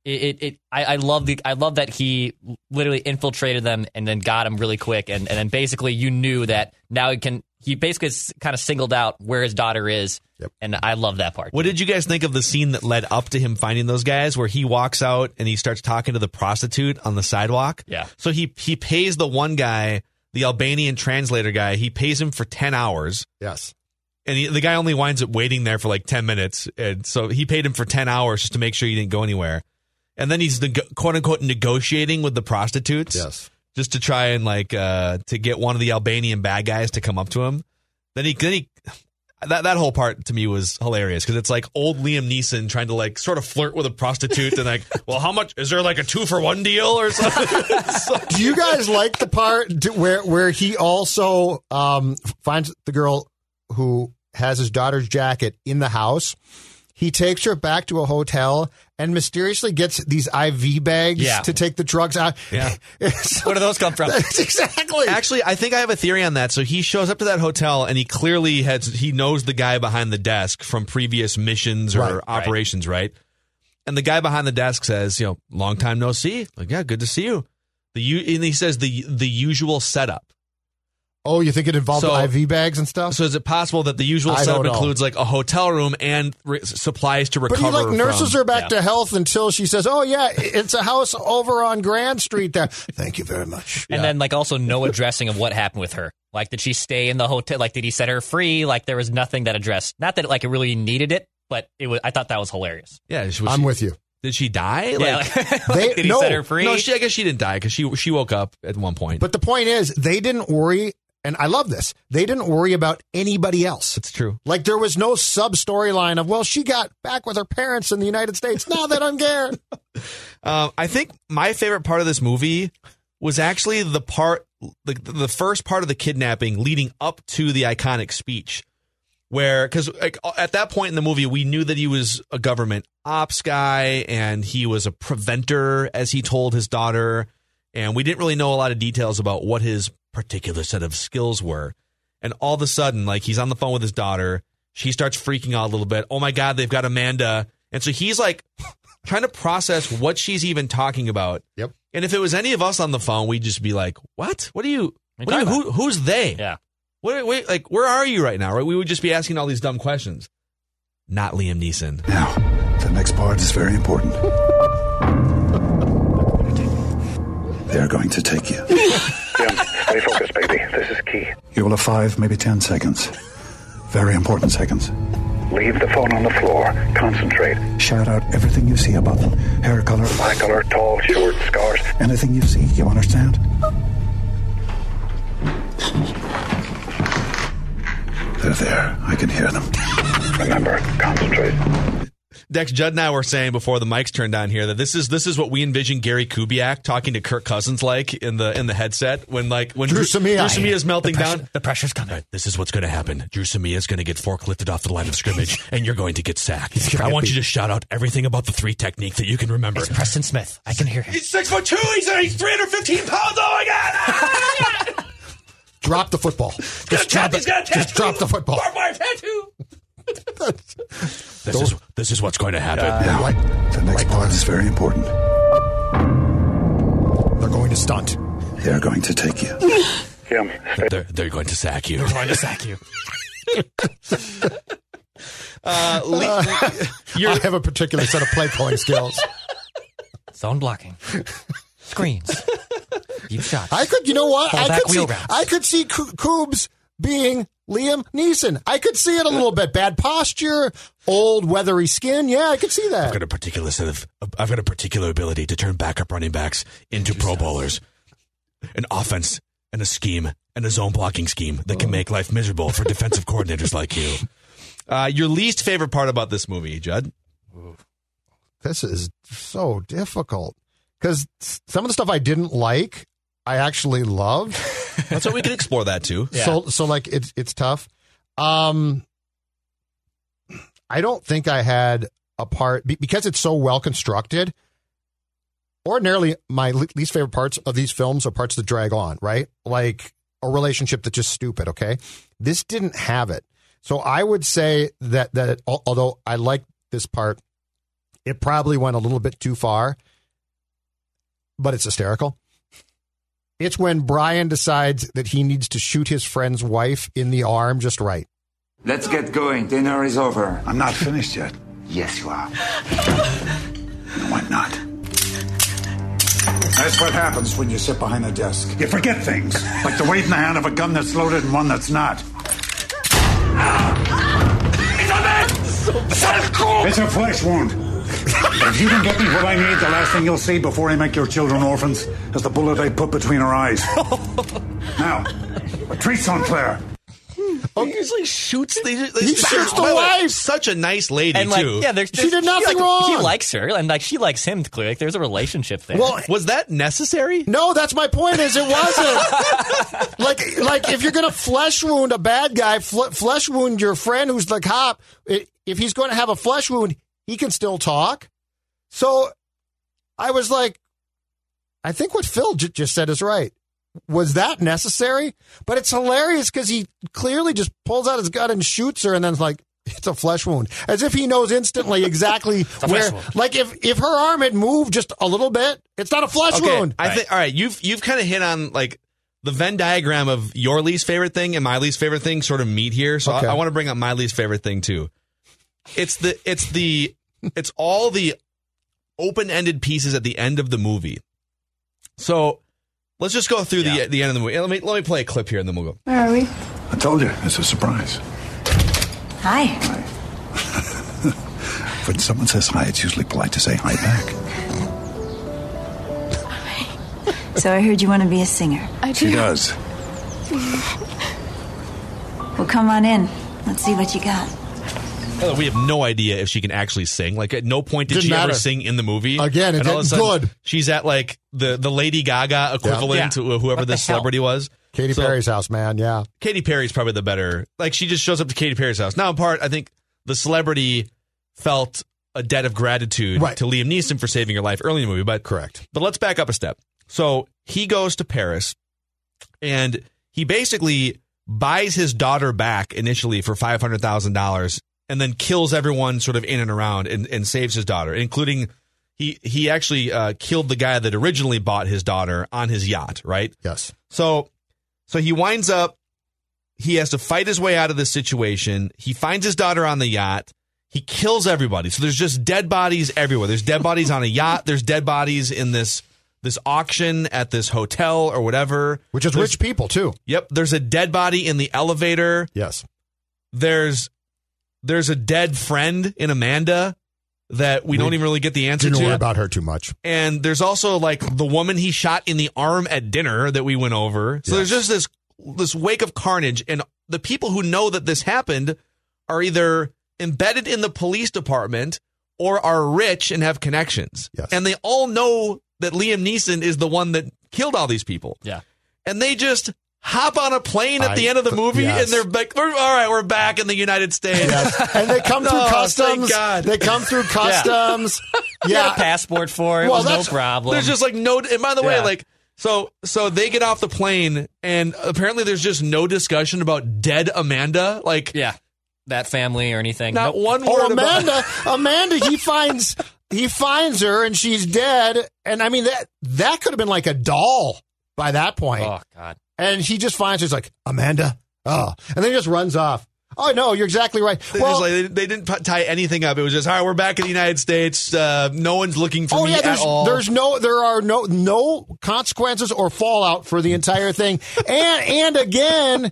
I love that he literally infiltrated them and then got him really quick, and then basically you knew that now he basically kind of singled out where his daughter is. Yep. And I love that part. What did you guys think of the scene that led up to him finding those guys, where he walks out and he starts talking to the prostitute on the sidewalk? Yeah. So he pays the one guy, the Albanian translator guy, he pays him for 10 hours. Yes. And the guy only winds up waiting there for like 10 minutes. And so he paid him for 10 hours just to make sure he didn't go anywhere. And then he's quote unquote negotiating with the prostitutes. Yes. Just to try and to get one of the Albanian bad guys to come up to him. Then he that whole part to me was hilarious, because it's like old Liam Neeson trying to sort of flirt with a prostitute and well, how much is there, like a 2-for-1 deal or something? Do you guys like the part where he also finds the girl who has his daughter's jacket in the house? He takes her back to a hotel and mysteriously gets these IV bags to take the drugs out. Yeah. Where do those come from? Exactly. Actually, I think I have a theory on that. So he shows up to that hotel and he clearly he knows the guy behind the desk from previous missions or operations, right? And the guy behind the desk says, long time no see. Like, yeah, good to see you. And he says the usual setup. Oh, you think it involved IV bags and stuff? So is it possible that the usual setup includes a hotel room and supplies to recover? But he nurses her back to health until she says, "Oh yeah, it's a house over on Grand Street there. Thank you very much." And then also no addressing of what happened with her. Did she stay in the hotel? Did he set her free? There was nothing that addressed. Not that it really needed it, but it was. I thought that was hilarious. Yeah, I'm with you. Did she die? Did he set her free? No, I guess she didn't die because she woke up at one point. But the point is, they didn't worry. And I love this. They didn't worry about anybody else. It's true. There was no sub-storyline of, she got back with her parents in the United States. Now they don't care. I think my favorite part of this movie was actually the first part of the kidnapping leading up to the iconic speech. Because at that point in the movie, we knew that he was a government ops guy and he was a preventer, as he told his daughter. And we didn't really know a lot of details about what his particular set of skills were. And all of a sudden, he's on the phone with his daughter. She starts freaking out a little bit. Oh my God, they've got Amanda. And so he's trying to process what she's even talking about. Yep. And if it was any of us on the phone, we'd just be like, what? Who's they? Yeah. Where are you right now? Right? We would just be asking all these dumb questions. Not Liam Neeson. Now, the next part is very important. They're going to take you. Jim, stay focused, baby. This is key. You will have 5, maybe 10 seconds. Very important seconds. Leave the phone on the floor. Concentrate. Shout out everything you see about them. Hair color. Eye color, tall, short, scars. Anything you see, you understand? They're there. I can hear them. Remember, concentrate. Dex, Judd and I were saying before the mics turned on here that this is what we envision Gary Kubiak talking to Kirk Cousins in the headset when Drew Samia is melting down. The pressure's coming. This is what's going to happen. Drew Samia is going to get forklifted off the line of scrimmage, and you're going to get sacked. I want you to shout out everything about the 3 technique that you can remember. It's Preston Smith. I can hear him. He's 6'2". He's 315 pounds. Oh my God! Drop the football. Just drop the football. Barbed wire tattoo. This is what's going to happen. Now, the next part is very important. They're going to stunt. They're going to take you. Jim, They're going to sack you. They're going to sack you. I have a particular set of play calling skills. Zone blocking. Screens. Deep shots. I could, you know what? Wheel routes. I could see Coobs being Liam Neeson. I could see it a little bit. Bad posture, old weathery skin. Yeah, I could see that. I've got a particular ability to turn backup running backs into Pro Bowlers. An offense and a scheme and a zone blocking scheme that can make life miserable for defensive coordinators like you. Your least favorite part about this movie, Judd? This is so difficult because some of the stuff I didn't like, I actually loved. That's what we can explore that too. Yeah. So it's tough. I don't think I had a part because it's so well constructed. Ordinarily, my least favorite parts of these films are parts that drag on, right? Like a relationship that's just stupid. Okay, this didn't have it. So I would say that although I like this part, it probably went a little bit too far, but it's hysterical. It's when Brian decides that he needs to shoot his friend's wife in the arm just right. Let's get going. Dinner is over. I'm not finished yet. Yes, you are. No, I'm not. That's what happens when you sit behind a desk. You forget things, like the weight in the hand of a gun that's loaded and one that's not. It's a flesh wound. If you can get me what I need, the last thing you'll see before I make your children orphans is the bullet I put between her eyes. Now, a treat's on Claire. He usually shoots the wife. Such a nice lady, And like, too. yeah, She did nothing wrong. He likes her, and like she likes him. Clearly, like, there's a relationship there. Well, was that necessary? No, that's my point. Is it wasn't like if you're going to flesh wound a bad guy, flesh wound your friend who's the cop. If he's going to have a flesh wound, he can still talk. So I was like, I think what Phil just said is right. Was that necessary? But it's hilarious because he clearly just pulls out his gun and shoots her, and then like, it's a flesh wound, as if he knows instantly exactly where. Like if her arm had moved just a little bit, it's not a flesh wound. I think. All right, you've kind of hit on like the Venn diagram of your least favorite thing and my least favorite thing sort of meet here. So Okay. I want to bring up my least favorite thing too. It's all the open-ended pieces at the end of the movie. So let's just go through the end of the movie. Let me play a clip here, and then we'll go. Where are we? I told you, it's a surprise. Hi. When someone says hi, it's usually polite to say hi back. So I heard you want to be a singer. I do. She does. Well, come on in. Let's see what you got. We have no idea if she can actually sing. Like, at no point did Didn't she ever matter. sing in the movie. Again, and all of a sudden, good. She's at like the Lady Gaga equivalent to whoever this celebrity was. Katy Perry's house, man. Yeah. Katy Perry's probably the better. Like, she just shows up to Katy Perry's house. Now, in part, I think the celebrity felt a debt of gratitude to Liam Neeson for saving her life early in the movie. But correct. But let's back up a step. So he goes to Paris, and he basically buys his daughter back initially for $500,000, and then kills everyone sort of in and around and saves his daughter, including he actually killed the guy that originally bought his daughter on his yacht, right? Yes. So he winds up, he has to fight his way out of this situation. He finds his daughter on the yacht. He kills everybody. So there's just dead bodies everywhere. There's dead bodies on a yacht. There's dead bodies in this auction at this hotel or whatever. Which is rich people, too. Yep. There's a dead body in the elevator. Yes. There's a dead friend in Amanda that we don't even really get the answer Didn't to. worry about her too much. And there's also like the woman he shot in the arm at dinner that we went over. So there's just this wake of carnage, and the people who know that this happened are either embedded in the police department or are rich and have connections. Yes. And they all know that Liam Neeson is the one that killed all these people. Yeah. And they just hop on a plane at the end of the movie, and they're like, all right, we're back in the United States. Yes. And they come through customs. Thank God. They come through customs. You had a passport for it. Well, It was no problem. There's just like no, and by the way, like, so they get off the plane, and apparently there's just no discussion about dead Amanda. Like, that family or anything. Not one word. Oh, Amanda, he finds her, and she's dead. And I mean, that could have been like a doll by that point. Oh, God. And he just finds her, he's like, Amanda? Oh. And then he just runs off. Oh, no, you're exactly right. They didn't tie anything up. It was just, all right, we're back in the United States. No one's looking for me at all. There are no consequences or fallout for the entire thing. And again,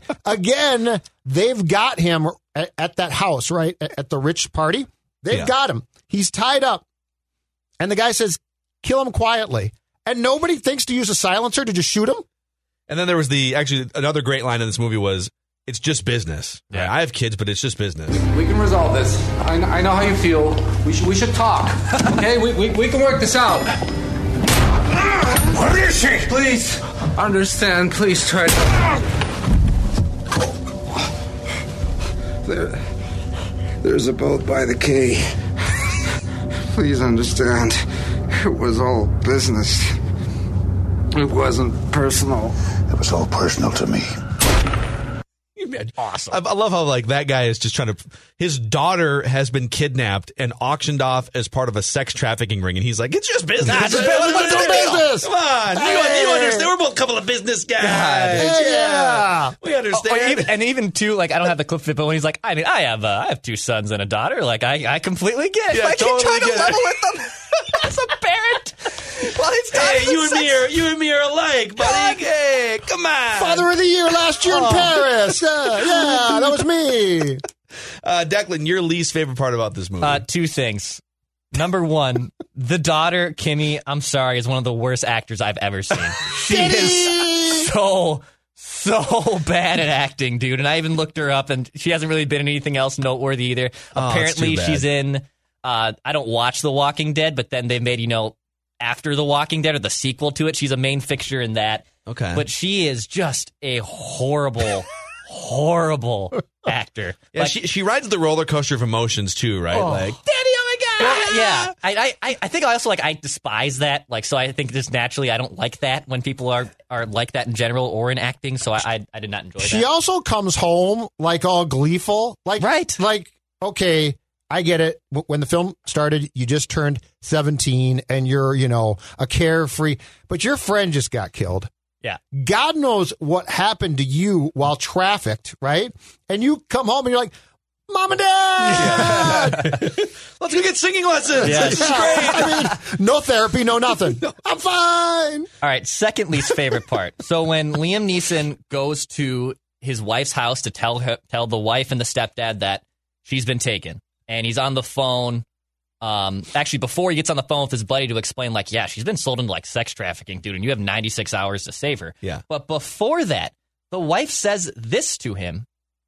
they've got him at that house, right? At the rich party. They've got him. He's tied up. And the guy says, kill him quietly. And nobody thinks to use a silencer to just shoot him. And then there was another great line in this movie was, it's just business. Yeah. Right? I have kids, but it's just business. We can resolve this. I know how you feel. We should talk. Okay? We can work this out. Where is she? Please understand. Please try to... There's a boat by the quay. Please understand. It was all business. It wasn't personal. It was all personal to me. awesome. I love how like that guy is just trying to. His daughter has been kidnapped and auctioned off as part of a sex trafficking ring, and he's like, "It's just business. It's business. Come on, you understand? We're both a couple of business guys. Yeah, we understand." Even too, like I don't have the clip of it, but when he's like, I mean, I have 2 sons and a daughter. Like I completely get it. Yeah, like totally you're trying to get it. level with them as a parent. Well, it's time Hey, for you and me are alike, buddy. Hey, come on. Father of the Year last year in Paris. Yeah, that was me. Declan, your least favorite part about this movie? 2 things. Number 1, the daughter, Kimmy, I'm sorry, is one of the worst actors I've ever seen. She is so bad at acting, dude. And I even looked her up, and she hasn't really been in anything else noteworthy either. Apparently, she's in, I don't watch The Walking Dead, but then they made, after The Walking Dead or the sequel to it, she's a main fixture in that. Okay. But she is just a horrible actor. Yeah, she rides the roller coaster of emotions too, right? Like, Daddy, oh my God! Well, yeah, I think I also I despise that. Like, so I think just naturally I don't like that when people are like that in general or in acting. So I did not enjoy that. She also comes home like all gleeful, like right, like okay. I get it. When the film started, you just turned 17 and you're, a carefree, but your friend just got killed. Yeah. God knows what happened to you while trafficked, right? And you come home and you're like, Mom and Dad! Let's go get singing lessons. Yeah. This is great. I mean, no therapy, no nothing. I'm fine. All right, second least favorite part. So when Liam Neeson goes to his wife's house to tell the wife and the stepdad that she's been taken, and he's on the phone. Actually, before he gets on the phone with his buddy to explain, like, yeah, she's been sold into like sex trafficking, dude, and you have 96 hours to save her. Yeah. But before that, the wife says this to him.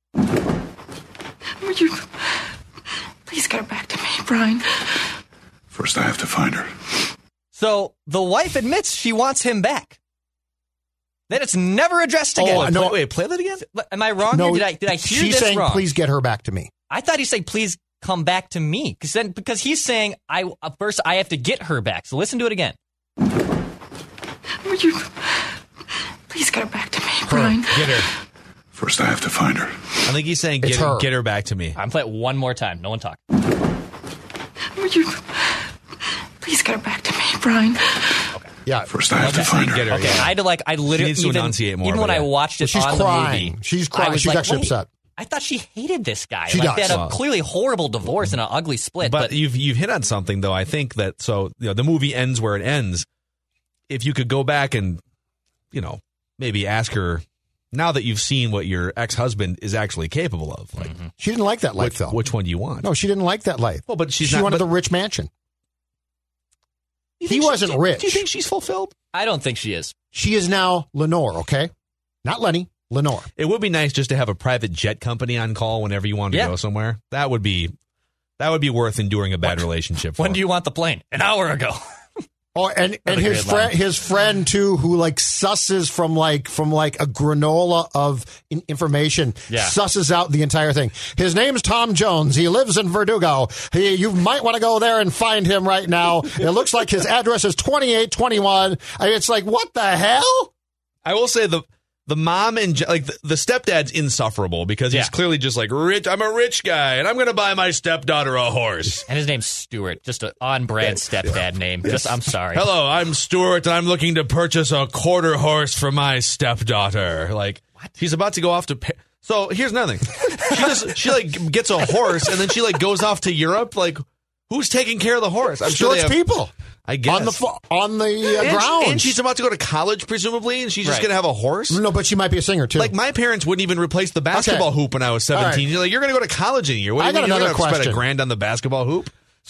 Would you please get her back to me, Brian? First, I have to find her. So the wife admits she wants him back. Then it's never addressed again. Oh, no. Wait, play that again? Am I wrong? No, Did I hear she's this saying, wrong? please get her back to me. I thought he said, please come back to me. Because he's saying, first I have to get her back. So listen to it again. Would you please get her back to me, Brian? Get her. First, I have to find her. I think he's saying, get her back to me. I'm playing it one more time. No one talk. Would you please get her back to me, Brian? Okay. Yeah. First, I have to find her. Get her. Okay, Yeah. I literally She needs to enunciate more, even when but I yeah. watched it She's on crying. the movie, She's crying. I was She's like, actually wait, upset. I thought she hated this guy. She like, does. They had a clearly horrible divorce and an ugly split. But you've hit on something, though. I think that, the movie ends where it ends. If you could go back and, maybe ask her, now that you've seen what your ex-husband is actually capable of, like, She didn't like that life, though. which one do you want? No, she didn't like that life. Well, but she wanted the rich mansion. He wasn't rich. Do you think she's fulfilled? I don't think she is. She is now Lenore, okay? Not Lenny, Lenore. It would be nice just to have a private jet company on call whenever you wanted to go somewhere. That would be worth enduring a bad relationship for. When do you want the plane? An hour ago. Oh, and his friend too, who like susses from like a granola of information, susses out the entire thing. His name's Tom Jones. He lives in Verdugo. You might want to go there and find him right now. It looks like his address is 2821. It's like, what the hell? I will say the mom and the stepdad's insufferable because he's clearly just like, rich. I'm a rich guy and I'm going to buy my stepdaughter a horse. And his name's Stuart, just an on-brand stepdad name. Just, I'm sorry. Hello, I'm Stuart and I'm looking to purchase a quarter horse for my stepdaughter. Like, what? He's about to go off to so here's another thing. She gets a horse and then she goes off to Europe. Like, who's taking care of the horse? I'm sure Stuart's people. I guess. On the ground. And she's about to go to college, presumably, and she's just going to have a horse? No, but she might be a singer, too. Like, my parents wouldn't even replace the basketball hoop when I was 17. Right. You're like, you're going to go to college in a year. What do you mean you're going to spend $1,000 on the basketball hoop?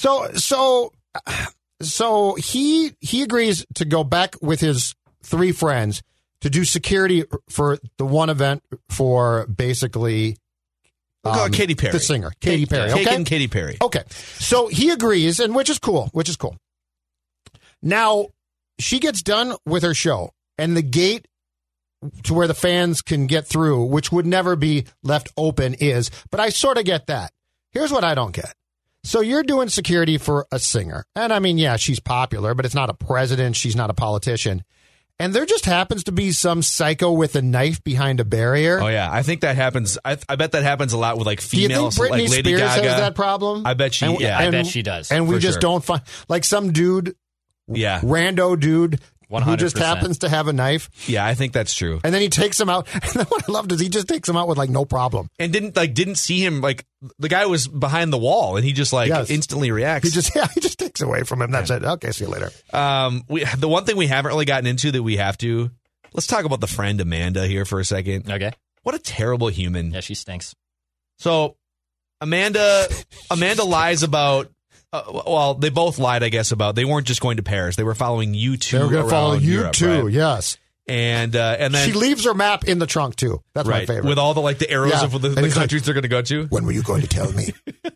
So he agrees to go back with his 3 friends to do security for the one event for basically... We'll call it Katy Perry. The singer. Katy Perry, okay? Taking Katy Perry. Okay. So he agrees, and which is cool. Now, she gets done with her show, and the gate to where the fans can get through, which would never be left open, is, but I sort of get that. Here's what I don't get. So you're doing security for a singer, and I mean, yeah, she's popular, but it's not a president, she's not a politician, and there just happens to be some psycho with a knife behind a barrier. Oh yeah, I think that happens. I bet that happens a lot with like Do you females, think Britney like Lady Spears Gaga. has that problem? I bet she. I bet she does. And we for just sure. don't find like some dude, rando dude, who just 100%. happens to have a knife. Yeah, I think that's true. And then he takes him out. And then what I loved is he just takes him out with like no problem. And didn't see him, like the guy was behind the wall and he just instantly reacts. He just takes away from him. That's it. Okay, see you later. The one thing we haven't really gotten into that we have to, let's talk about the friend Amanda here for a second. Okay. What a terrible human. Yeah, she stinks. So Amanda lies about. Well, they both lied, I guess, about they weren't just going to Paris. They were following U2. They were going to follow U2, right? Yes. And then she leaves her map in the trunk too. That's my favorite. With all the arrows of the countries they're going to go to. When were you going to tell me?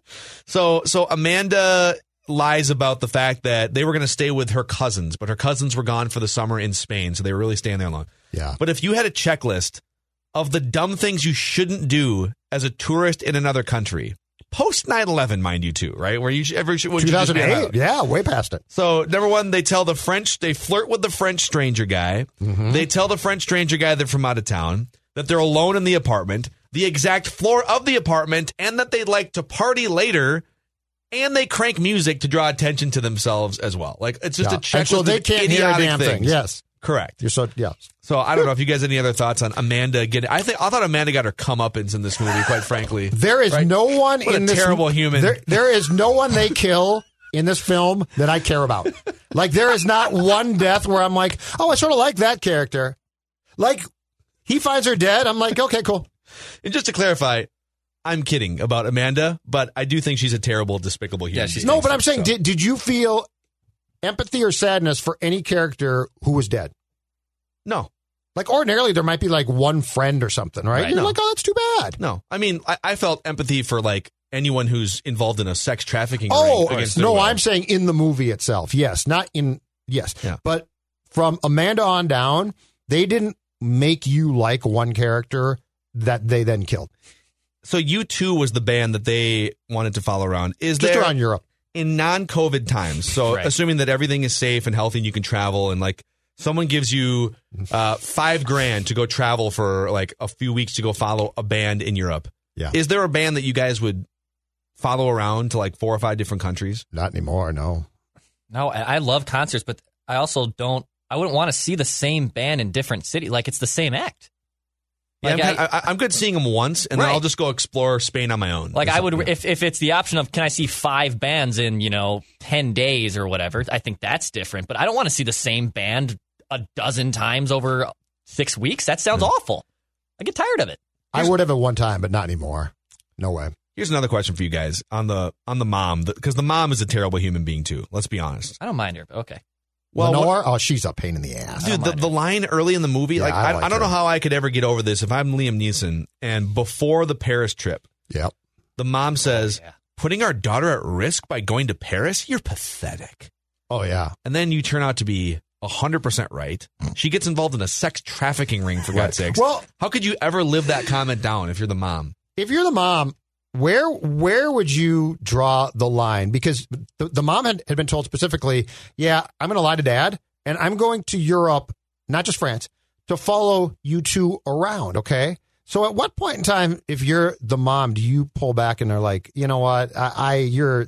So Amanda lies about the fact that they were going to stay with her cousins, but her cousins were gone for the summer in Spain, so they were really staying there long. Yeah. But if you had a checklist of the dumb things you shouldn't do as a tourist in another country, post 9/11, mind you, too, right? Where you should 2008, yeah, way past it. So number one, they flirt with the French stranger guy. Mm-hmm. They tell the French stranger guy they're from out of town, that they're alone in the apartment, the exact floor of the apartment, and that they'd like to party later. And they crank music to draw attention to themselves as well. Like it's just a checklist. And so they can't hear a damn thing. Yes, correct. Yeah. So I don't know if you guys have any other thoughts on Amanda getting. I thought Amanda got her comeuppance in this movie. Quite frankly, there is no one what in a this terrible human. There is no one they kill in this film that I care about. Like there is not one death where I'm like, oh, I sort of like that character. Like he finds her dead. I'm like, okay, cool. And just to clarify, I'm kidding about Amanda, but I do think she's a terrible, despicable human. Yeah, no, but I'm saying, did you feel empathy or sadness for any character who was dead? No. Like ordinarily, there might be like one friend or something, right? You're like, oh, that's too bad. No, I mean, I felt empathy for like anyone who's involved in a sex trafficking. Oh, ring against no, their will. I'm saying in the movie itself. Yes, not in. Yes, yeah. But from Amanda on down, they didn't make you like one character that they then killed. So U2 was the band that they wanted to follow around. Just around Europe. In non-COVID times. So assuming that everything is safe and healthy and you can travel and like someone gives you $5,000 to go travel for like a few weeks to go follow a band in Europe. Yeah. Is there a band that you guys would follow around to like 4 or 5 different countries? Not anymore, no. No, I love concerts, but I also don't. I wouldn't want to see the same band in different cities. Like it's the same act. Like yeah, I'm good seeing them once, and then I'll just go explore Spain on my own. Like I would, if it's the option of can I see 5 bands in 10 days or whatever. I think that's different. But I don't want to see the same band a dozen times over 6 weeks. That sounds awful. I get tired of it. I would have at one time, but not anymore. No way. Here's another question for you guys on the mom, because the mom is a terrible human being too. Let's be honest. I don't mind her, but okay. Well, Lenore, she's a pain in the ass. Dude, the line early in the movie, I don't know how I could ever get over this if I'm Liam Neeson and before the Paris trip, the mom says, putting our daughter at risk by going to Paris? You're pathetic. Oh, yeah. And then you turn out to be 100% right. She gets involved in a sex trafficking ring, for God's sakes. Well, how could you ever live that comment down if you're the mom? If you're the mom, where would you draw the line? Because the mom had been told specifically, I'm going to lie to dad, and I'm going to Europe, not just France, to follow you two around, okay? So at what point in time, if you're the mom, do you pull back and are like, you know what, you're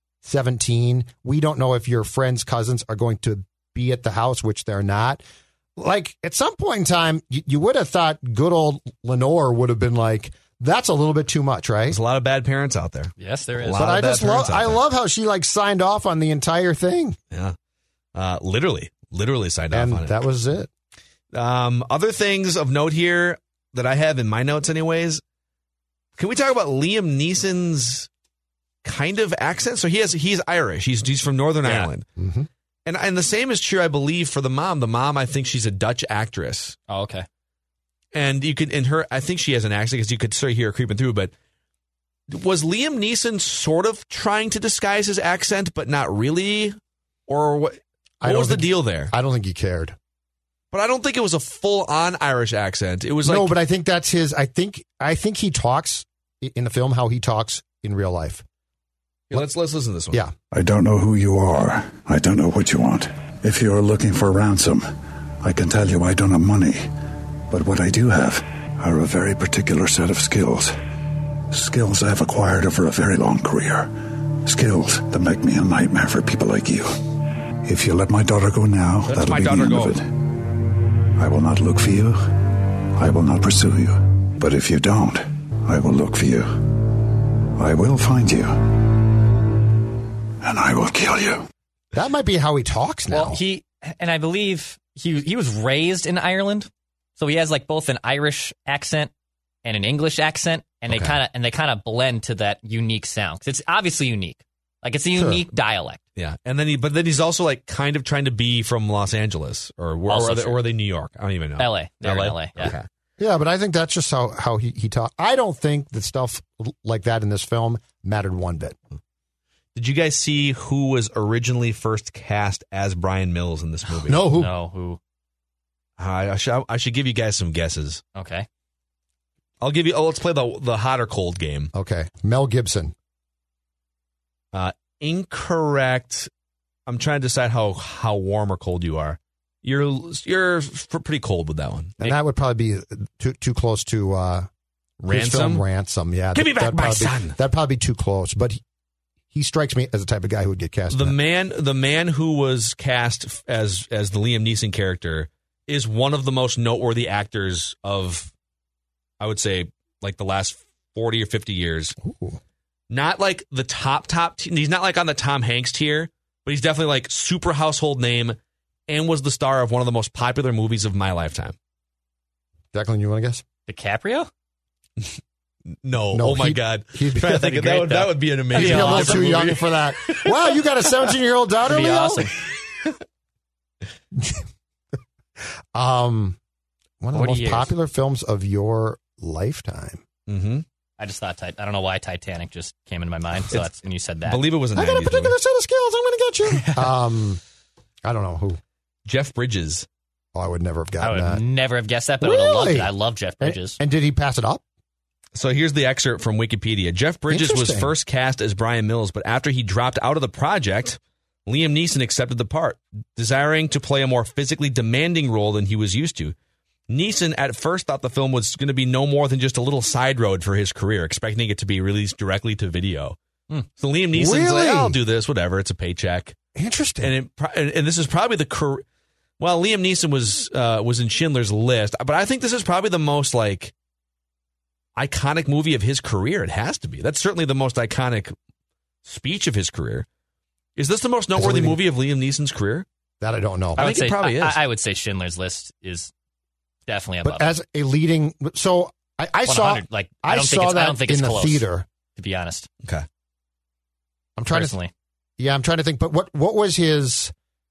17. We don't know if your friends' cousins are going to be at the house, which they're not. Like, at some point in time, you would have thought good old Lenore would have been like, that's a little bit too much, right? There's a lot of bad parents out there. Yes, there is. But I love how she signed off on the entire thing. Yeah. Literally signed off on it. And that was it. Other things of note here that I have in my notes anyways. Can we talk about Liam Neeson's kind of accent? So he's Irish. He's from Northern Ireland. Mm-hmm. And the same is true, I believe, for the mom. The mom, I think she's a Dutch actress. Oh, okay. And you could, I think she has an accent because you could sort of hear her creeping through. But was Liam Neeson sort of trying to disguise his accent, but not really? Or what was the deal there? I don't think he cared. But I don't think it was a full-on Irish accent. It was like... No, but I think that's his... I think he talks in the film how he talks in real life. Yeah, let's listen to this one. Yeah. I don't know who you are. I don't know what you want. If you're looking for ransom, I can tell you I don't have money, but what I do have are a very particular set of skills. Skills I've acquired over a very long career. Skills that make me a nightmare for people like you. If you let my daughter go now, that'll be the end of it. I will not look for you. I will not pursue you. But if you don't, I will look for you. I will find you. And I will kill you. That might be how he talks now. Well, I believe he was raised in Ireland, so he has like both an Irish accent and an English accent, and they kind of blend to that unique sound. 'Cause it's obviously unique, like it's a unique dialect. Yeah, and then he's also like kind of trying to be from Los Angeles or are they New York? I don't even know. L.A. They're in L.A. Yeah. Okay. Yeah, but I think that's just how he talks. I don't think that stuff like that in this film mattered one bit. Did you guys see who was originally first cast as Brian Mills in this movie? No, who? No, who? I should give you guys some guesses. Okay. I'll give you. Let's play the hot or cold game. Okay. Mel Gibson. Incorrect. I'm trying to decide how warm or cold you are. You're pretty cold with that one. And that would probably be too close to his film Ransom. Yeah. Give me back my son. That'd probably be too close, but he strikes me as the type of guy who would get cast. The man who was cast as the Liam Neeson character is one of the most noteworthy actors of, I would say, like the last 40 or 50 years. Ooh. Not like the top. He's not like on the Tom Hanks tier, but he's definitely like super household name and was the star of one of the most popular movies of my lifetime. Declan, you want to guess? DiCaprio? No. Oh my God. He'd be that would be an amazing. He'd be a little too young for that. Wow, you got a 17-year-old daughter, That'd be awesome. One of the most years? popular films of your lifetime. Mm-hmm. I just thought I don't know why Titanic just came into my mind. So that's when you said that. I believe it was. I got a particular set of skills. I'm going to get you. I don't know who. Jeff Bridges. Oh, I would never have gotten that. I would never have guessed that, but Really? I would have loved it. I love Jeff Bridges. And did he pass it up? So here's the excerpt from Wikipedia. Jeff Bridges was Interesting. first cast as Brian Mills, but after he dropped out of the project, Liam Neeson accepted the part, desiring to play a more physically demanding role than he was used to. Neeson at first thought the film was going to be no more than just a little side road for his career, expecting it to be released directly to video. So Liam Neeson's Really? like, I'll do this, whatever, it's a paycheck. Interesting. And this is probably the career. Well, Liam Neeson was in Schindler's List, but I think this is probably the most like iconic movie of his career. It has to be. That's certainly the most iconic speech of his career. Is this the most noteworthy movie of Liam Neeson's career? That I don't know. I think it probably is. I would say Schindler's List is definitely above. But as a leading, so I saw like I saw that in the close, theater. To be honest, okay. I'm trying personally. I'm trying to think. But what was his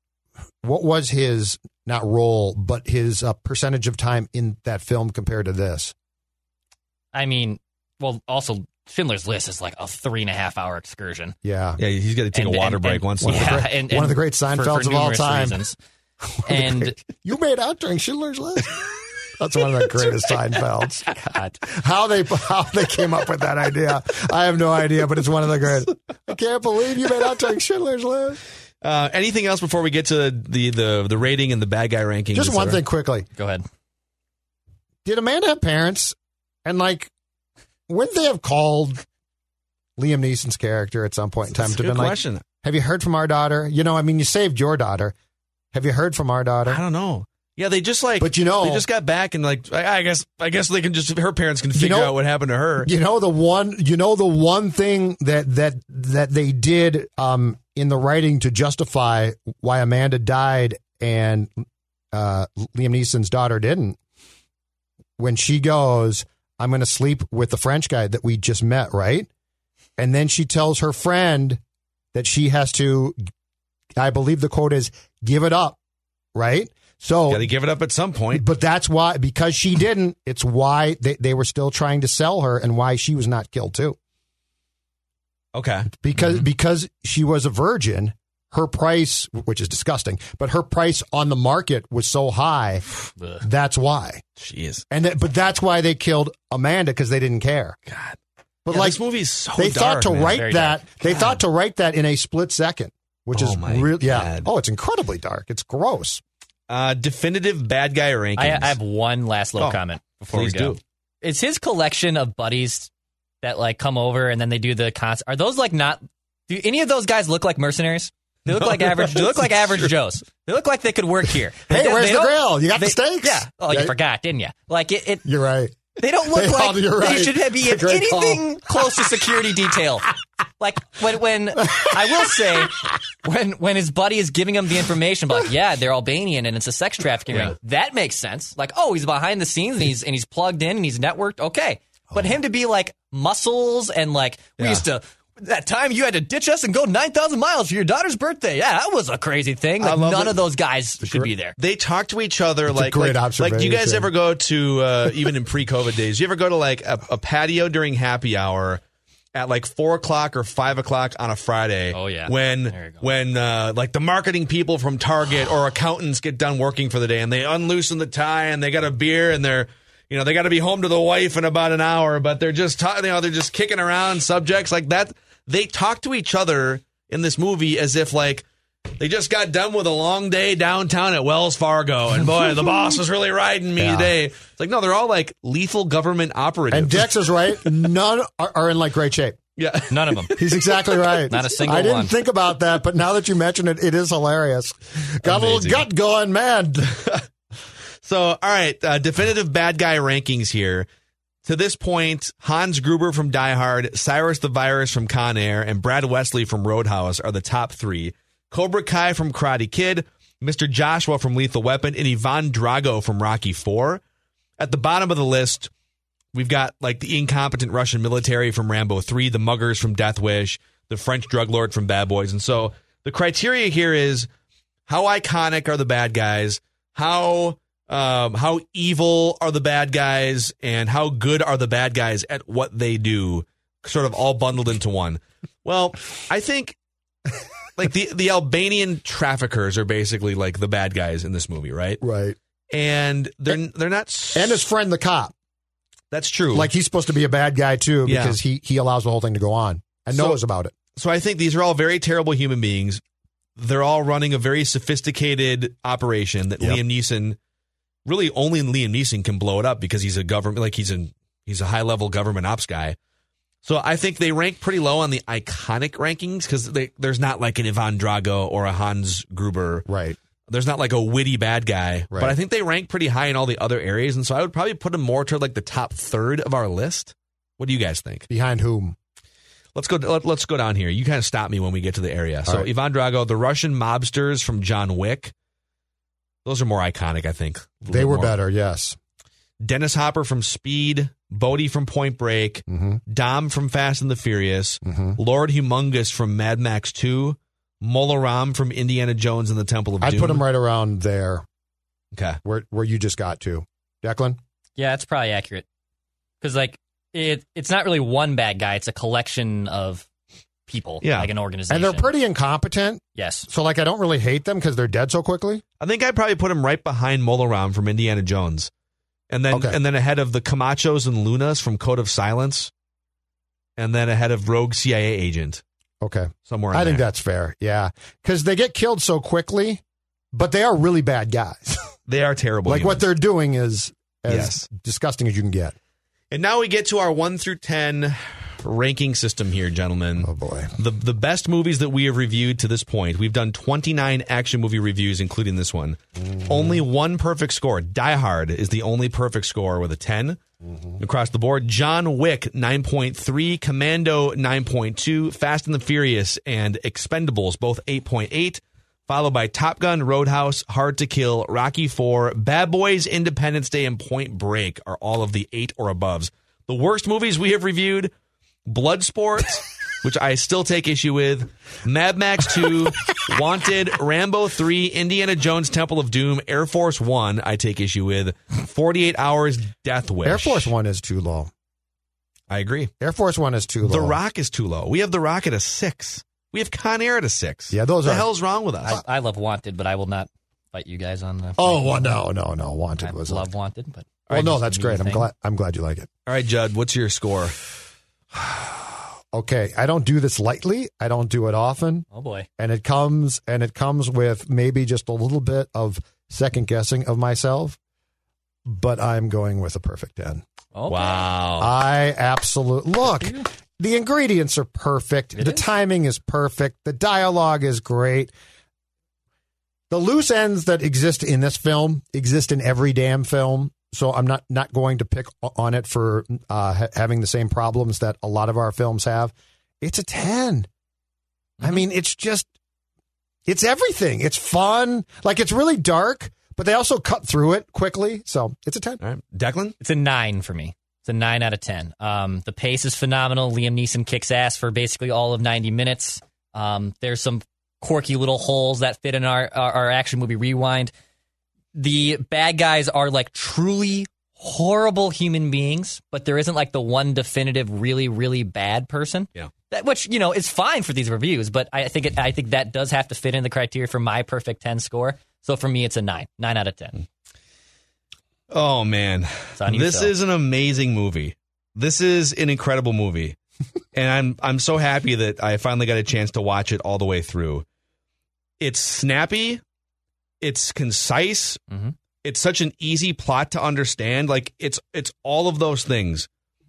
not role, but his percentage of time in that film compared to this? I mean, well, also Schindler's List is like a 3.5 hour excursion. Yeah, he's got to take a water break once. One of the great Seinfelds of all time. And you made out during Schindler's List. That's one of the greatest Seinfelds. God. How they came up with that idea, I have no idea, but it's one of the great. I can't believe you made out during Schindler's List. Anything else before we get to the rating and the bad guy ranking? Just one thing quickly. Go ahead. Did Amanda have parents? And like, wouldn't they have called Liam Neeson's character at some point in time That's to a good been question. Like, have you heard from our daughter? You know, I mean, you saved your daughter. Have you heard from our daughter? I don't know. Yeah, they just like, but you know, they just got back and like, I guess they can just, her parents can figure out what happened to her. You know, the one thing that they did in the writing to justify why Amanda died and Liam Neeson's daughter didn't. When she goes, I'm going to sleep with the French guy that we just met, right? And then she tells her friend that she has to, I believe the quote is, give it up, right? So got to give it up at some point. But that's why, because she didn't, it's why they were still trying to sell her and why she was not killed too. Okay. Because she was a virgin, her price, which is disgusting, but her price on the market was so high. That's why. Jeez. But that's why they killed Amanda, because they didn't care. God. But yeah, like, this movie's so they dark, thought to man. write Very that. dark. They thought to write that in a split second, which is my really, God. Oh, it's incredibly dark. It's gross. Definitive bad guy rankings. I have one last little comment before we go. Do. It's his collection of buddies that like come over and then they do the concert. Are those like not? Do any of those guys look like mercenaries? They look like average. They look like average Joes. They look like they could work here. Hey, where's the grill? You got the steaks? Yeah. Oh, you forgot, didn't you? Like it. You're right. They don't look like they should be in anything close to security detail. Like when I will say when his buddy is giving him the information about they're Albanian and it's a sex trafficking ring, that makes sense. Like he's behind the scenes and he's plugged in and he's networked. Okay, but him to be like muscles and like we used to. That time you had to ditch us and go 9,000 miles for your daughter's birthday. Yeah, that was a crazy thing. Like, none of those guys should be there. They talk to each other like great observation. Like, do you guys ever go to, even in pre-COVID days, you ever go to like a patio during happy hour at like 4 o'clock or 5 o'clock on a Friday? Oh, yeah. When like the marketing people from Target or accountants get done working for the day and they unloosen the tie and they got a beer and they're, they got to be home to the wife in about an hour, but they're just they're just kicking around subjects like that. They talk to each other in this movie as if like they just got done with a long day downtown at Wells Fargo, and boy, the boss was really riding me today. It's like, no, they're all like lethal government operatives. And Dex is right. None are in like great shape. Yeah, none of them. He's exactly right. Not a single one. I didn't one. think about that, but now that you mention it, it is hilarious. Got a little gut going, man. So, all right, definitive bad guy rankings here. To this point, Hans Gruber from Die Hard, Cyrus the Virus from Con Air, and Brad Wesley from Roadhouse are the top 3. Cobra Kai from Karate Kid, Mr. Joshua from Lethal Weapon, and Ivan Drago from Rocky IV. At the bottom of the list, we've got like the incompetent Russian military from Rambo 3, the muggers from Death Wish, the French drug lord from Bad Boys. And so the criteria here is how iconic are the bad guys, how evil are the bad guys, and how good are the bad guys at what they do, sort of all bundled into one. Well, I think like the Albanian traffickers are basically like the bad guys in this movie, right? Right. And they're not. And his friend, the cop. That's true. Like he's supposed to be a bad guy too because he allows the whole thing to go on and knows about it. So I think these are all very terrible human beings. They're all running a very sophisticated operation that Liam Neeson. Really, only Liam Neeson can blow it up because he's a government, like he's a high level government ops guy. So I think they rank pretty low on the iconic rankings because there's not like an Ivan Drago or a Hans Gruber. Right. There's not like a witty bad guy. Right. But I think they rank pretty high in all the other areas, and so I would probably put them more toward like the top third of our list. What do you guys think? Behind whom? Let's go down here. You kind of stop me when we get to the area. So Ivan Drago, the Russian mobsters from John Wick. Those are more iconic, I think. They were better, yes. Dennis Hopper from Speed, Bodhi from Point Break, Dom from Fast and the Furious, Lord Humongous from Mad Max 2, Mola Ram from Indiana Jones and the Temple of Doom. I'd put him right around there. Okay. Where you just got to. Declan? Yeah, it's probably accurate. Because like it's not really one bad guy, it's a collection of people, like an organization. And they're pretty incompetent. Yes. So, like, I don't really hate them because they're dead so quickly. I think I'd probably put him right behind Mola Ram from Indiana Jones. And then ahead of the Camachos and Lunas from Code of Silence. And then ahead of Rogue CIA Agent. Okay. Somewhere in I think there. that's fair, yeah. Because they get killed so quickly, but they are really bad guys. They are terrible Like, humans. what they're doing is as disgusting as you can get. And now we get to our 1 through 10 ranking system here, gentlemen. Oh, boy. The best movies that we have reviewed to this point. We've done 29 action movie reviews, including this one. Only one perfect score. Die Hard is the only perfect score with a 10 across the board. John Wick, 9.3. Commando, 9.2. Fast and the Furious and Expendables, both 8.8. Followed by Top Gun, Roadhouse, Hard to Kill, Rocky IV, Bad Boys, Independence Day, and Point Break are all of the 8 or aboves. The worst movies we have reviewed: Bloodsport, which I still take issue with, Mad Max 2, Wanted, Rambo 3, Indiana Jones, Temple of Doom, Air Force One, I take issue with, 48 Hours, Death Wish. Air Force One is too low. I agree. Air Force One is too low. The Rock is too low. We have The Rock at a 6. We have Con Air at a 6. Yeah, those what are. the hell's wrong with us? I love Wanted, but I will not fight you guys on the. Oh, well, no. Wanted was. I love Wanted, but. Well, no, that's great. I'm glad you like it. All right, Judd, what's your score? okay, I don't do this lightly. I don't do it often. Oh boy. And it comes with maybe just a little bit of second guessing of myself, but I'm going with a perfect 10. Okay. Wow. I absolutely look. The ingredients are perfect. The timing is perfect. The dialogue is great. The loose ends that exist in this film exist in every damn film. So I'm not going to pick on it for having the same problems that a lot of our films have. It's a 10. I mean, it's everything. It's fun. Like, it's really dark, but they also cut through it quickly. So it's a 10. All right. Declan? It's a 9 for me. It's a 9 out of 10. The pace is phenomenal. Liam Neeson kicks ass for basically all of 90 minutes. There's some quirky little holes that fit in our action movie Rewind. The bad guys are like truly horrible human beings, but there isn't like the one definitive really, really bad person. Yeah. Which, is fine for these reviews, but I think that does have to fit in the criteria for my perfect 10 score. So for me, it's a 9 out of 10. Oh, man. This is an amazing movie. This is an incredible movie. And I'm so happy that I finally got a chance to watch it all the way through. It's snappy. It's concise. Mm-hmm. It's such an easy plot to understand. Like, it's all of those things.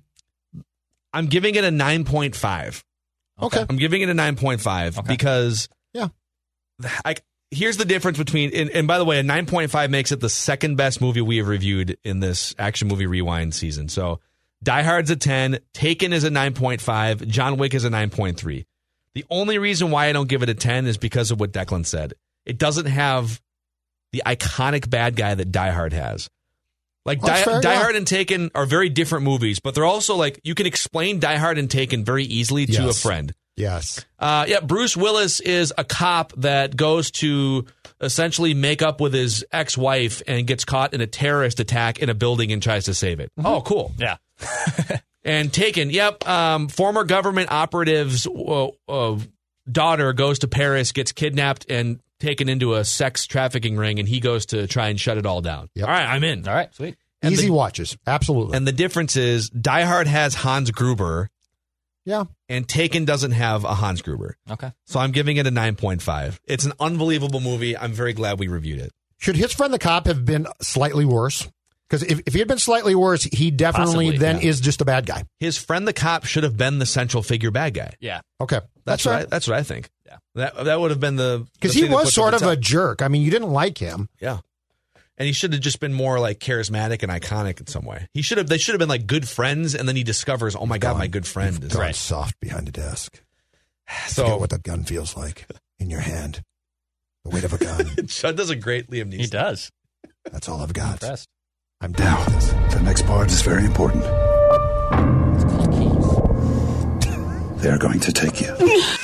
I'm giving it a 9.5. Okay. I'm giving it a 9.5 because here's the difference between, and by the way, a 9.5 makes it the second best movie we have reviewed in this Action Movie Rewind season. So Die Hard's a 10, Taken is a 9.5, John Wick is a 9.3. The only reason why I don't give it a 10 is because of what Declan said. It doesn't have the iconic bad guy that Die Hard has. Like, Die Hard and Taken are very different movies, but they're also like, you can explain Die Hard and Taken very easily to a friend. Yes. Bruce Willis is a cop that goes to essentially make up with his ex-wife and gets caught in a terrorist attack in a building and tries to save it. Mm-hmm. Oh, cool. Yeah. And Taken, former government operative's daughter goes to Paris, gets kidnapped, and taken into a sex trafficking ring, and he goes to try and shut it all down. Yep. All right, I'm in. All right, sweet. Easy watches. Absolutely. And the difference is Die Hard has Hans Gruber. Yeah. And Taken doesn't have a Hans Gruber. Okay. So I'm giving it a 9.5. It's an unbelievable movie. I'm very glad we reviewed it. Should His Friend the Cop have been slightly worse? Because if he had been slightly worse, he definitely is just a bad guy. His Friend the Cop should have been the central figure bad guy. Yeah. Okay. That's what I think. Yeah. That would have been the... Because he was sort of a jerk. I mean, you didn't like him. Yeah. And he should have just been more like charismatic and iconic in some way. They should have been like good friends, and then he discovers, oh my God, my good friend is right. Soft behind a desk. So forget what that gun feels like in your hand. The weight of a gun. Judd does a great Liam Neeson. He does. That's all I've got. Impressed. I'm down with this. The next part is very important. It's called Keys. They are going to take you.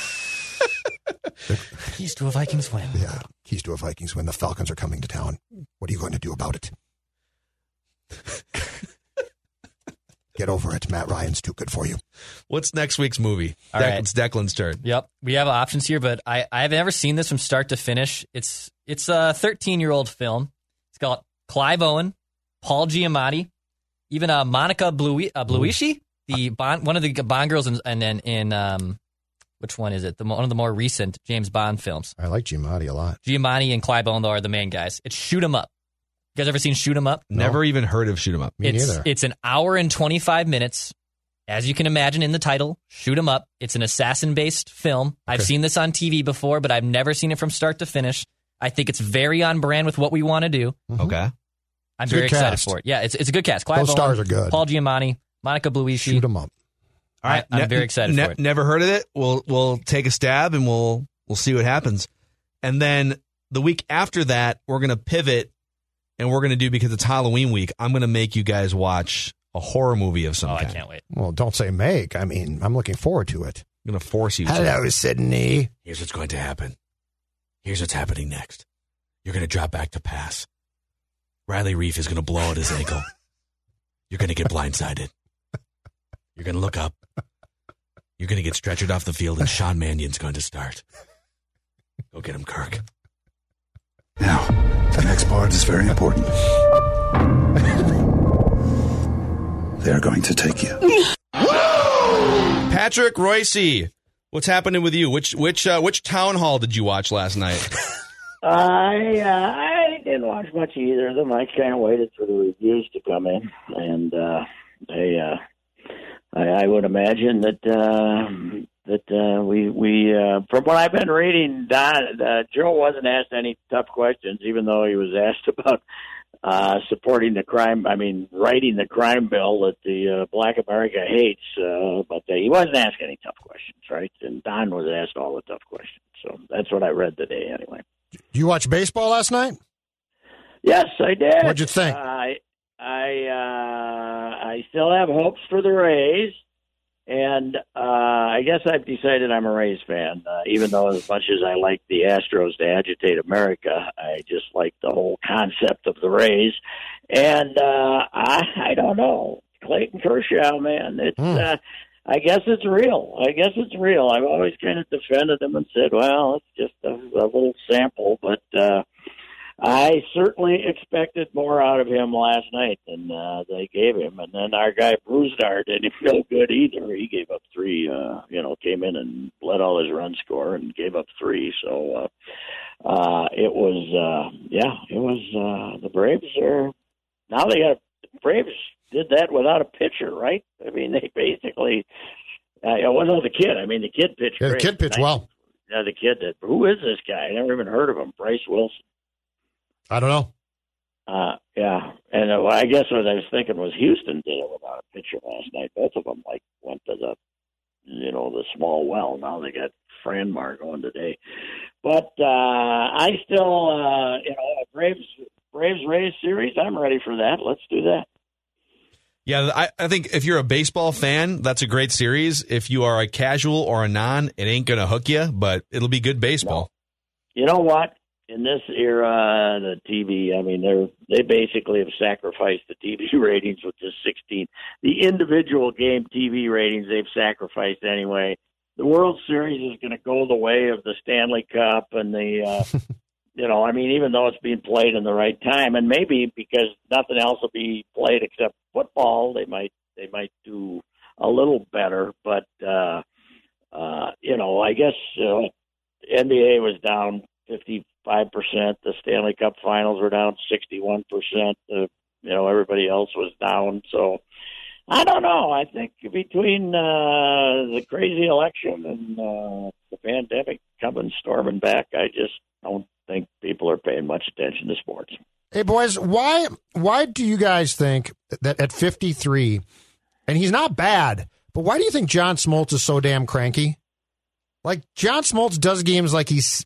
Keys to a Vikings win. Yeah, Keys to a Vikings win. The Falcons are coming to town. What are you going to do about it? Get over it. Matt Ryan's too good for you. What's next week's movie? It's Declan's turn. Yep. We have options here, but I have never seen this from start to finish. It's a 13-year-old film. It's got Clive Owen, Paul Giamatti, even Monica Bluishi, one of the Bond girls, and then in which one is it? One of the more recent James Bond films. I like Giamatti a lot. Giamatti and Clive Owen are the main guys. It's Shoot 'Em Up. You guys ever seen Shoot 'Em Up? Never even heard of Shoot 'Em Up. Me neither. It's an hour and 25 minutes. As you can imagine in the title, Shoot 'Em Up. It's an assassin-based film. Okay. I've seen this on TV before, but I've never seen it from start to finish. I think it's very on brand with what we want to do. Mm-hmm. Okay. I'm very excited for it. Yeah, it's a good cast. Clive Those Owen, stars are good. Paul Giamatti, Monica Bluishi. Shoot 'Em Up. All right, I'm very excited for it. Never heard of it. We'll take a stab and we'll see what happens. And then the week after that, we're gonna pivot and we're gonna do, because it's Halloween week, I'm gonna make you guys watch a horror movie of some kind. I can't wait. Well, don't say make. I mean, I'm looking forward to it. I'm gonna force you. Hello, Sydney. Here's what's going to happen. Here's what's happening next. You're gonna drop back to pass. Riley Reef is gonna blow out his ankle. You're gonna get blindsided. You're going to look up. You're going to get stretchered off the field, and Sean Mannion's going to start. Go get him, Kirk. Now, the next part is very important. They are going to take you. Patrick Royce, what's happening with you? Which town hall did you watch last night? I didn't watch much of either of them. I kind of waited for the reviews to come in, and I would imagine that we from what I've been reading, Joe wasn't asked any tough questions, even though he was asked about supporting the crime. I mean, writing the crime bill that the Black America hates. But he wasn't asked any tough questions, right? And Don was asked all the tough questions. So that's what I read today, anyway. You watch baseball last night? Yes, I did. What'd you think? I still have hopes for the Rays, and I guess I've decided I'm a Rays fan. Even though as much as I like the Astros to agitate America, I just like the whole concept of the Rays. And I don't know. Clayton Kershaw, man, it's I guess it's real. I've always kind of defended him and said, well, it's just a little sample, but I certainly expected more out of him last night than they gave him. And then our guy Brusdar didn't feel good either. He gave up 3, came in and led all his run score and gave up 3. So it was the Braves are now the Braves did that without a pitcher, right? I mean, they basically it wasn't the kid. I mean, the kid pitched great. The kid pitched well. Yeah, the kid did. Who is this guy? I never even heard of him. Bryce Wilson. I don't know. Yeah, and I guess what I was thinking was Houston did it without a pitcher last night. Both of them went to the small well. Now they got Franmar going today, but I still a Braves Rays series. I'm ready for that. Let's do that. Yeah, I think if you're a baseball fan, that's a great series. If you are a casual or a non, it ain't going to hook you, but it'll be good baseball. No. You know what? In this era, the TV, I mean, they basically have sacrificed the TV ratings with just 16. The individual game TV ratings they've sacrificed anyway. The World Series is going to go the way of the Stanley Cup and the, even though it's being played in the right time, and maybe because nothing else will be played except football, they might do a little better. But I guess NBA was down 55%. The Stanley Cup Finals were down 61%. Everybody else was down. So I don't know. I think between the crazy election and the pandemic coming storming back, I just don't think people are paying much attention to sports. Hey, boys, why do you guys think that at 53, and he's not bad, but why do you think John Smoltz is so damn cranky? Like, John Smoltz does games like he's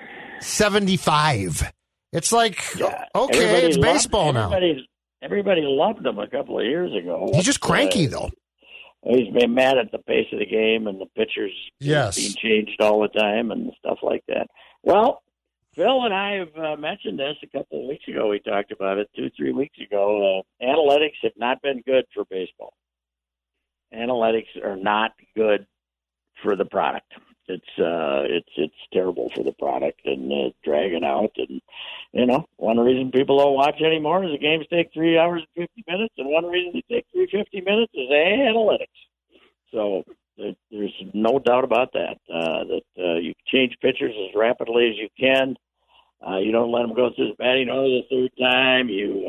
75. It's like, okay, it's baseball now. Everybody loved him a couple of years ago. He's just cranky, though. He's been mad at the pace of the game and the pitchers being changed all the time and stuff like that. Well, Phil and I have mentioned this a couple of weeks ago. We talked about it 2-3 weeks ago. Analytics have not been good for baseball. Analytics are not good for the product. It's terrible for the product and dragging out. And, one reason people don't watch anymore is the games take 3 hours and 50 minutes, and one reason they take 350 minutes is analytics. So there's no doubt about that, you change pitchers as rapidly as you can. You don't let them go through the batting order the third time. You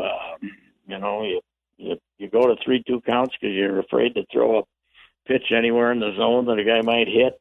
go to 3-2 counts because you're afraid to throw a pitch anywhere in the zone that a guy might hit.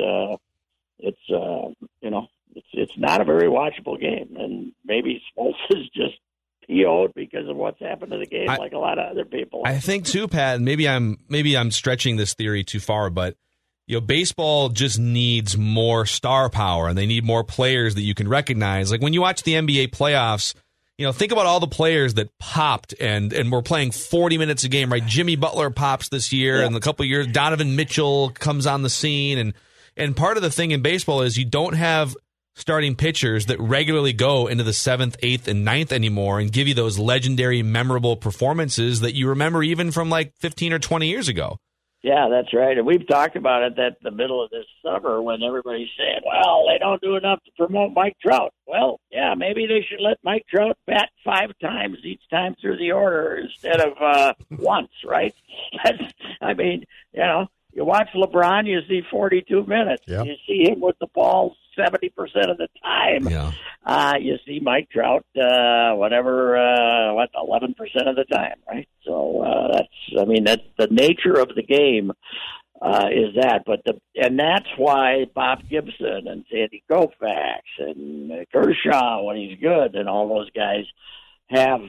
It's not a very watchable game, and maybe Smoltz is just PO'd because of what's happened to the game, like a lot of other people. I think too, Pat. Maybe I'm stretching this theory too far, but baseball just needs more star power, and they need more players that you can recognize. Like when you watch the NBA playoffs, think about all the players that popped and were playing 40 minutes a game, right? Jimmy Butler pops this year, and a couple of years, Donovan Mitchell comes on the scene, and part of the thing in baseball is you don't have starting pitchers that regularly go into the 7th, 8th, and 9th anymore and give you those legendary, memorable performances that you remember even from like 15 or 20 years ago. Yeah, that's right. And we've talked about it at the middle of this summer when everybody's saying, well, they don't do enough to promote Mike Trout. Well, yeah, maybe they should let Mike Trout bat 5 times each time through the order instead of once, right? You watch LeBron, you see 42 minutes. Yep. You see him with the ball 70% of the time. Yeah. You see Mike Trout, 11% of the time, right? So that's the nature of the game is that. And that's why Bob Gibson and Sandy Koufax and Kershaw, when he's good, and all those guys have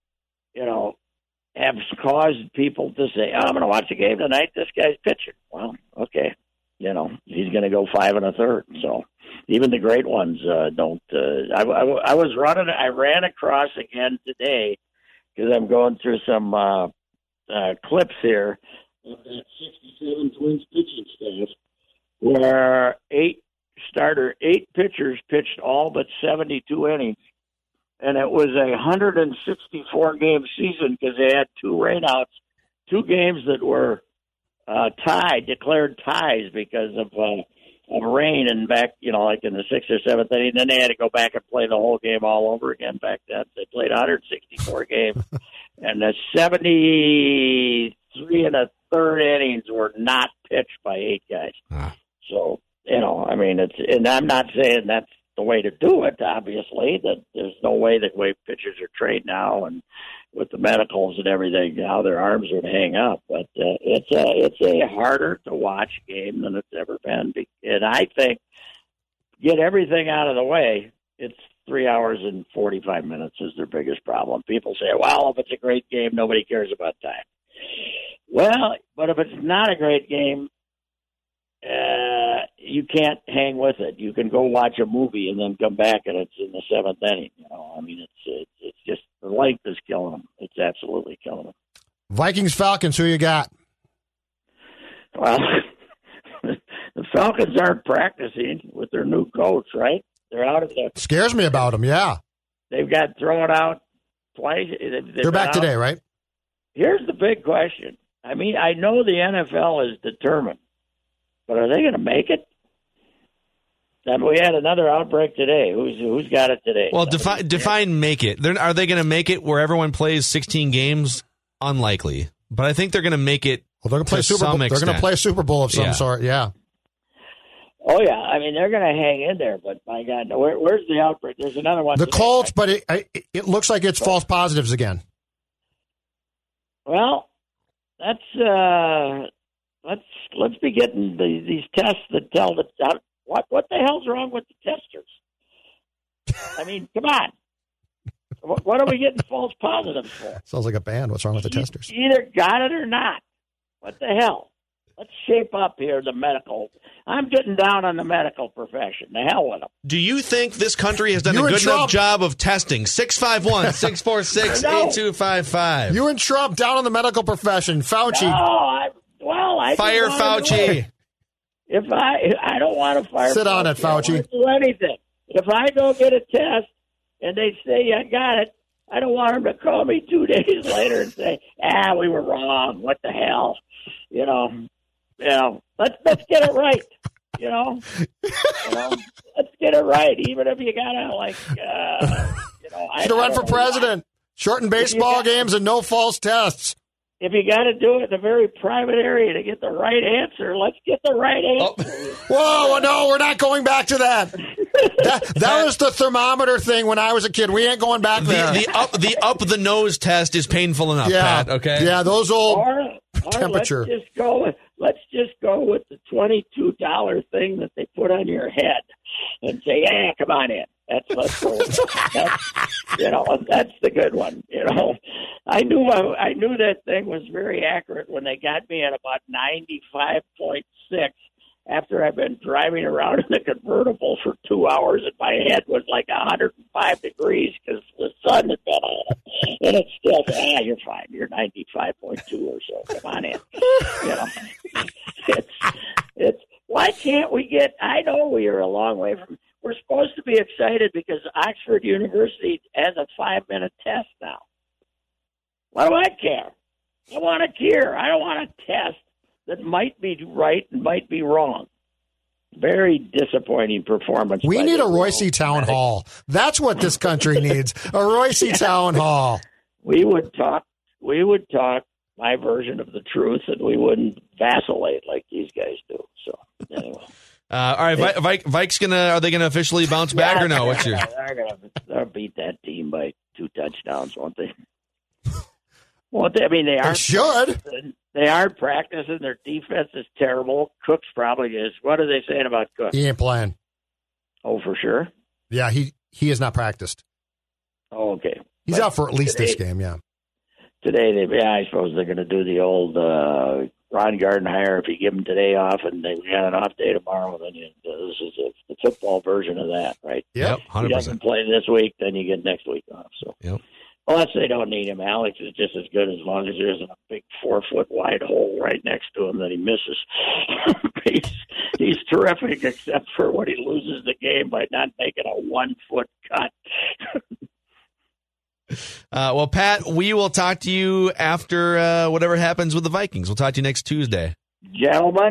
caused people to say, I'm going to watch the game tonight. This guy's pitching. Well, okay. He's going to go 5 1/3. So even the great ones don't. I ran across again today because I'm going through some clips here of that 67 Twins pitching staff where 8 pitchers pitched all but 72 innings. And it was a 164-game season because they had 2 rainouts, 2 games that were declared ties because of rain, and back, like in the 6th or 7th inning. Then they had to go back and play the whole game all over again back then. They played 164 games, and the 73 1/3 innings were not pitched by 8 guys. So, and I'm not saying that's the way to do it, obviously, that there's no way the way pitchers are trained now and with the medicals and everything, how their arms would hang up. But it's a harder to watch game than it's ever been. And I think, get everything out of the way, it's 3 hours and 45 minutes is their biggest problem. People say, well, if it's a great game, nobody cares about time. Well, but if it's not a great game, you can't hang with it. You can go watch a movie and then come back and it's in the 7th inning. It's just the length is killing them. It's absolutely killing them. Vikings, Falcons, who you got? Well, the Falcons aren't practicing with their new coach, right? They're out of the. Scares me about them. Yeah, they've got thrown out twice. They're back today, right? Here's the big question. I know the NFL is determined. But are they going to make it? We had another outbreak today. Who's got it today? Well, define make it. Are they going to make it where everyone plays 16 games? Unlikely. But I think they're going to make it. Well, they're going to play Super Bowl. They're going to play a Super Bowl of some sort. Yeah. Oh yeah. They're going to hang in there. But my God, where's the outbreak? There's another one. The Colts, but it looks like it's false positives again. Well, that's. Let's be getting these tests that tell what the hell's wrong with the testers. Come on. What are we getting false positives for? Sounds like a band. What's wrong with the testers? You either got it or not. What the hell? Let's shape up here the medical. I'm getting down on the medical profession. The hell with them. Do you think this country has done a good enough job of testing? 651-646-8255. You and Trump down on the medical profession. Fauci. No, I fire Fauci. If I don't want to fire. Sit on it, Fauci. I don't do anything. If I go get a test and they say I got it, I don't want them to call me 2 days later and say, we were wrong. What the hell? Let's get it right. Let's get it right. Even if you gotta should have run for president. Shorten baseball games and no false tests. If you got to do it in a very private area to get the right answer, let's get the right answer. Whoa, no, we're not going back to that. That was the thermometer thing when I was a kid. We ain't going back there. The up the nose test is painful enough, Pat, okay? Yeah, those old temperature. Let's just go with the $22 thing that they put on your head and say, come on in. Let's go. That's the good one. I knew that thing was very accurate when they got me at about 95.6 after I've been driving around in a convertible for 2 hours and my head was like 105 degrees because the sun had been on it. And it's still, you're fine. You're 95.2 or so. Come on in. It's why can't we get, I know we are a long way from, we're supposed to be excited because Oxford University has a 5-minute test now. Why do I care? I want to care. I don't want a test that might be right and might be wrong. Very disappointing performance. We need a Royce Town Hall. That's what this country needs. A Royce Town Hall. We would talk my version of the truth, and we wouldn't vacillate like these guys do. So anyway. All right, Vikes are they gonna officially bounce back or no? What's your? They'll beat that team by 2 touchdowns, won't they? Won't they? I mean, they aren't. Should. They aren't practicing. Their defense is terrible. Cook's probably is. What are they saying about Cook? He ain't playing. Oh, for sure. Yeah, he has not practiced. Oh, okay. He's out for at least this game. Yeah. Today, I suppose they're going to do the old Ron Gardenhire. If you give them today off and they got an off day tomorrow, then this is the football version of that, right? Yep, 100%. He doesn't play this week, then you get next week off. So, yep. Unless they don't need him, Alex is just as good as long as there isn't a big 4-foot wide hole right next to him that he misses. he's terrific, except for when he loses the game by not making a 1-foot cut. Well, Pat, we will talk to you after whatever happens with the Vikings. We'll talk to you next Tuesday. Gentlemen,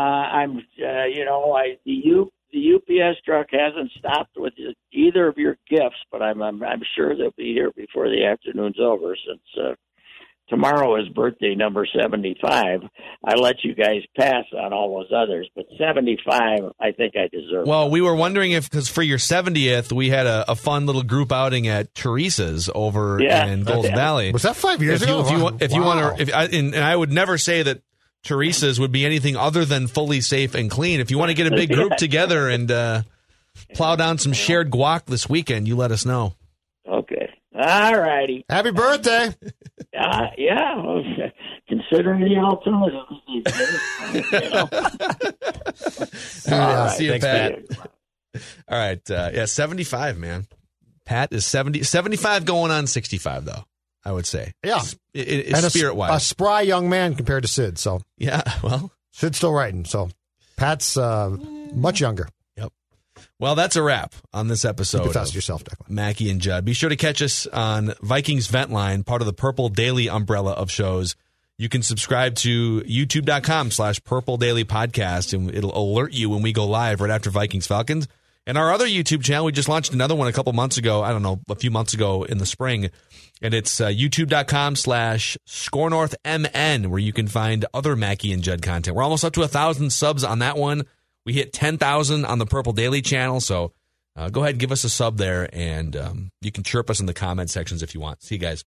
the UPS truck hasn't stopped with either of your gifts, but I'm sure they'll be here before the afternoon's over. Since tomorrow is birthday number 75, I let you guys pass on all those others, but 75, I think I deserve. Well, we were wondering because for your 70th, we had a fun little group outing at Teresa's over in Golden Valley. Was that 5 years ago? If you want to, and I would never say that Teresa's would be anything other than fully safe and clean. If you want to get a big group together and plow down some shared guac this weekend, you let us know. Okay. All righty. Happy birthday. Yeah. Considering the alternatives. See you, Pat. All right. 75, man. Pat is 75 going on 65, though. I would say. Yeah. It's spirit-wise. A spry young man compared to Sid. So yeah, well. Sid's still writing. So Pat's much younger. Yep. Well, that's a wrap on this episode. Confess to yourself, Declan. Mackey and Judd. Be sure to catch us on Vikings Vent Line, part of the Purple Daily umbrella of shows. You can subscribe to youtube.com/Purple Daily Podcast, and it'll alert you when we go live right after Vikings Falcons. And our other YouTube channel, we just launched another one a couple months ago. I don't know, a few months ago in the spring. And it's youtube.com/ScoreNorthMN, where you can find other Mackey and Judd content. We're almost up to 1,000 subs on that one. We hit 10,000 on the Purple Daily channel. So go ahead and give us a sub there, and you can chirp us in the comment sections if you want. See you guys.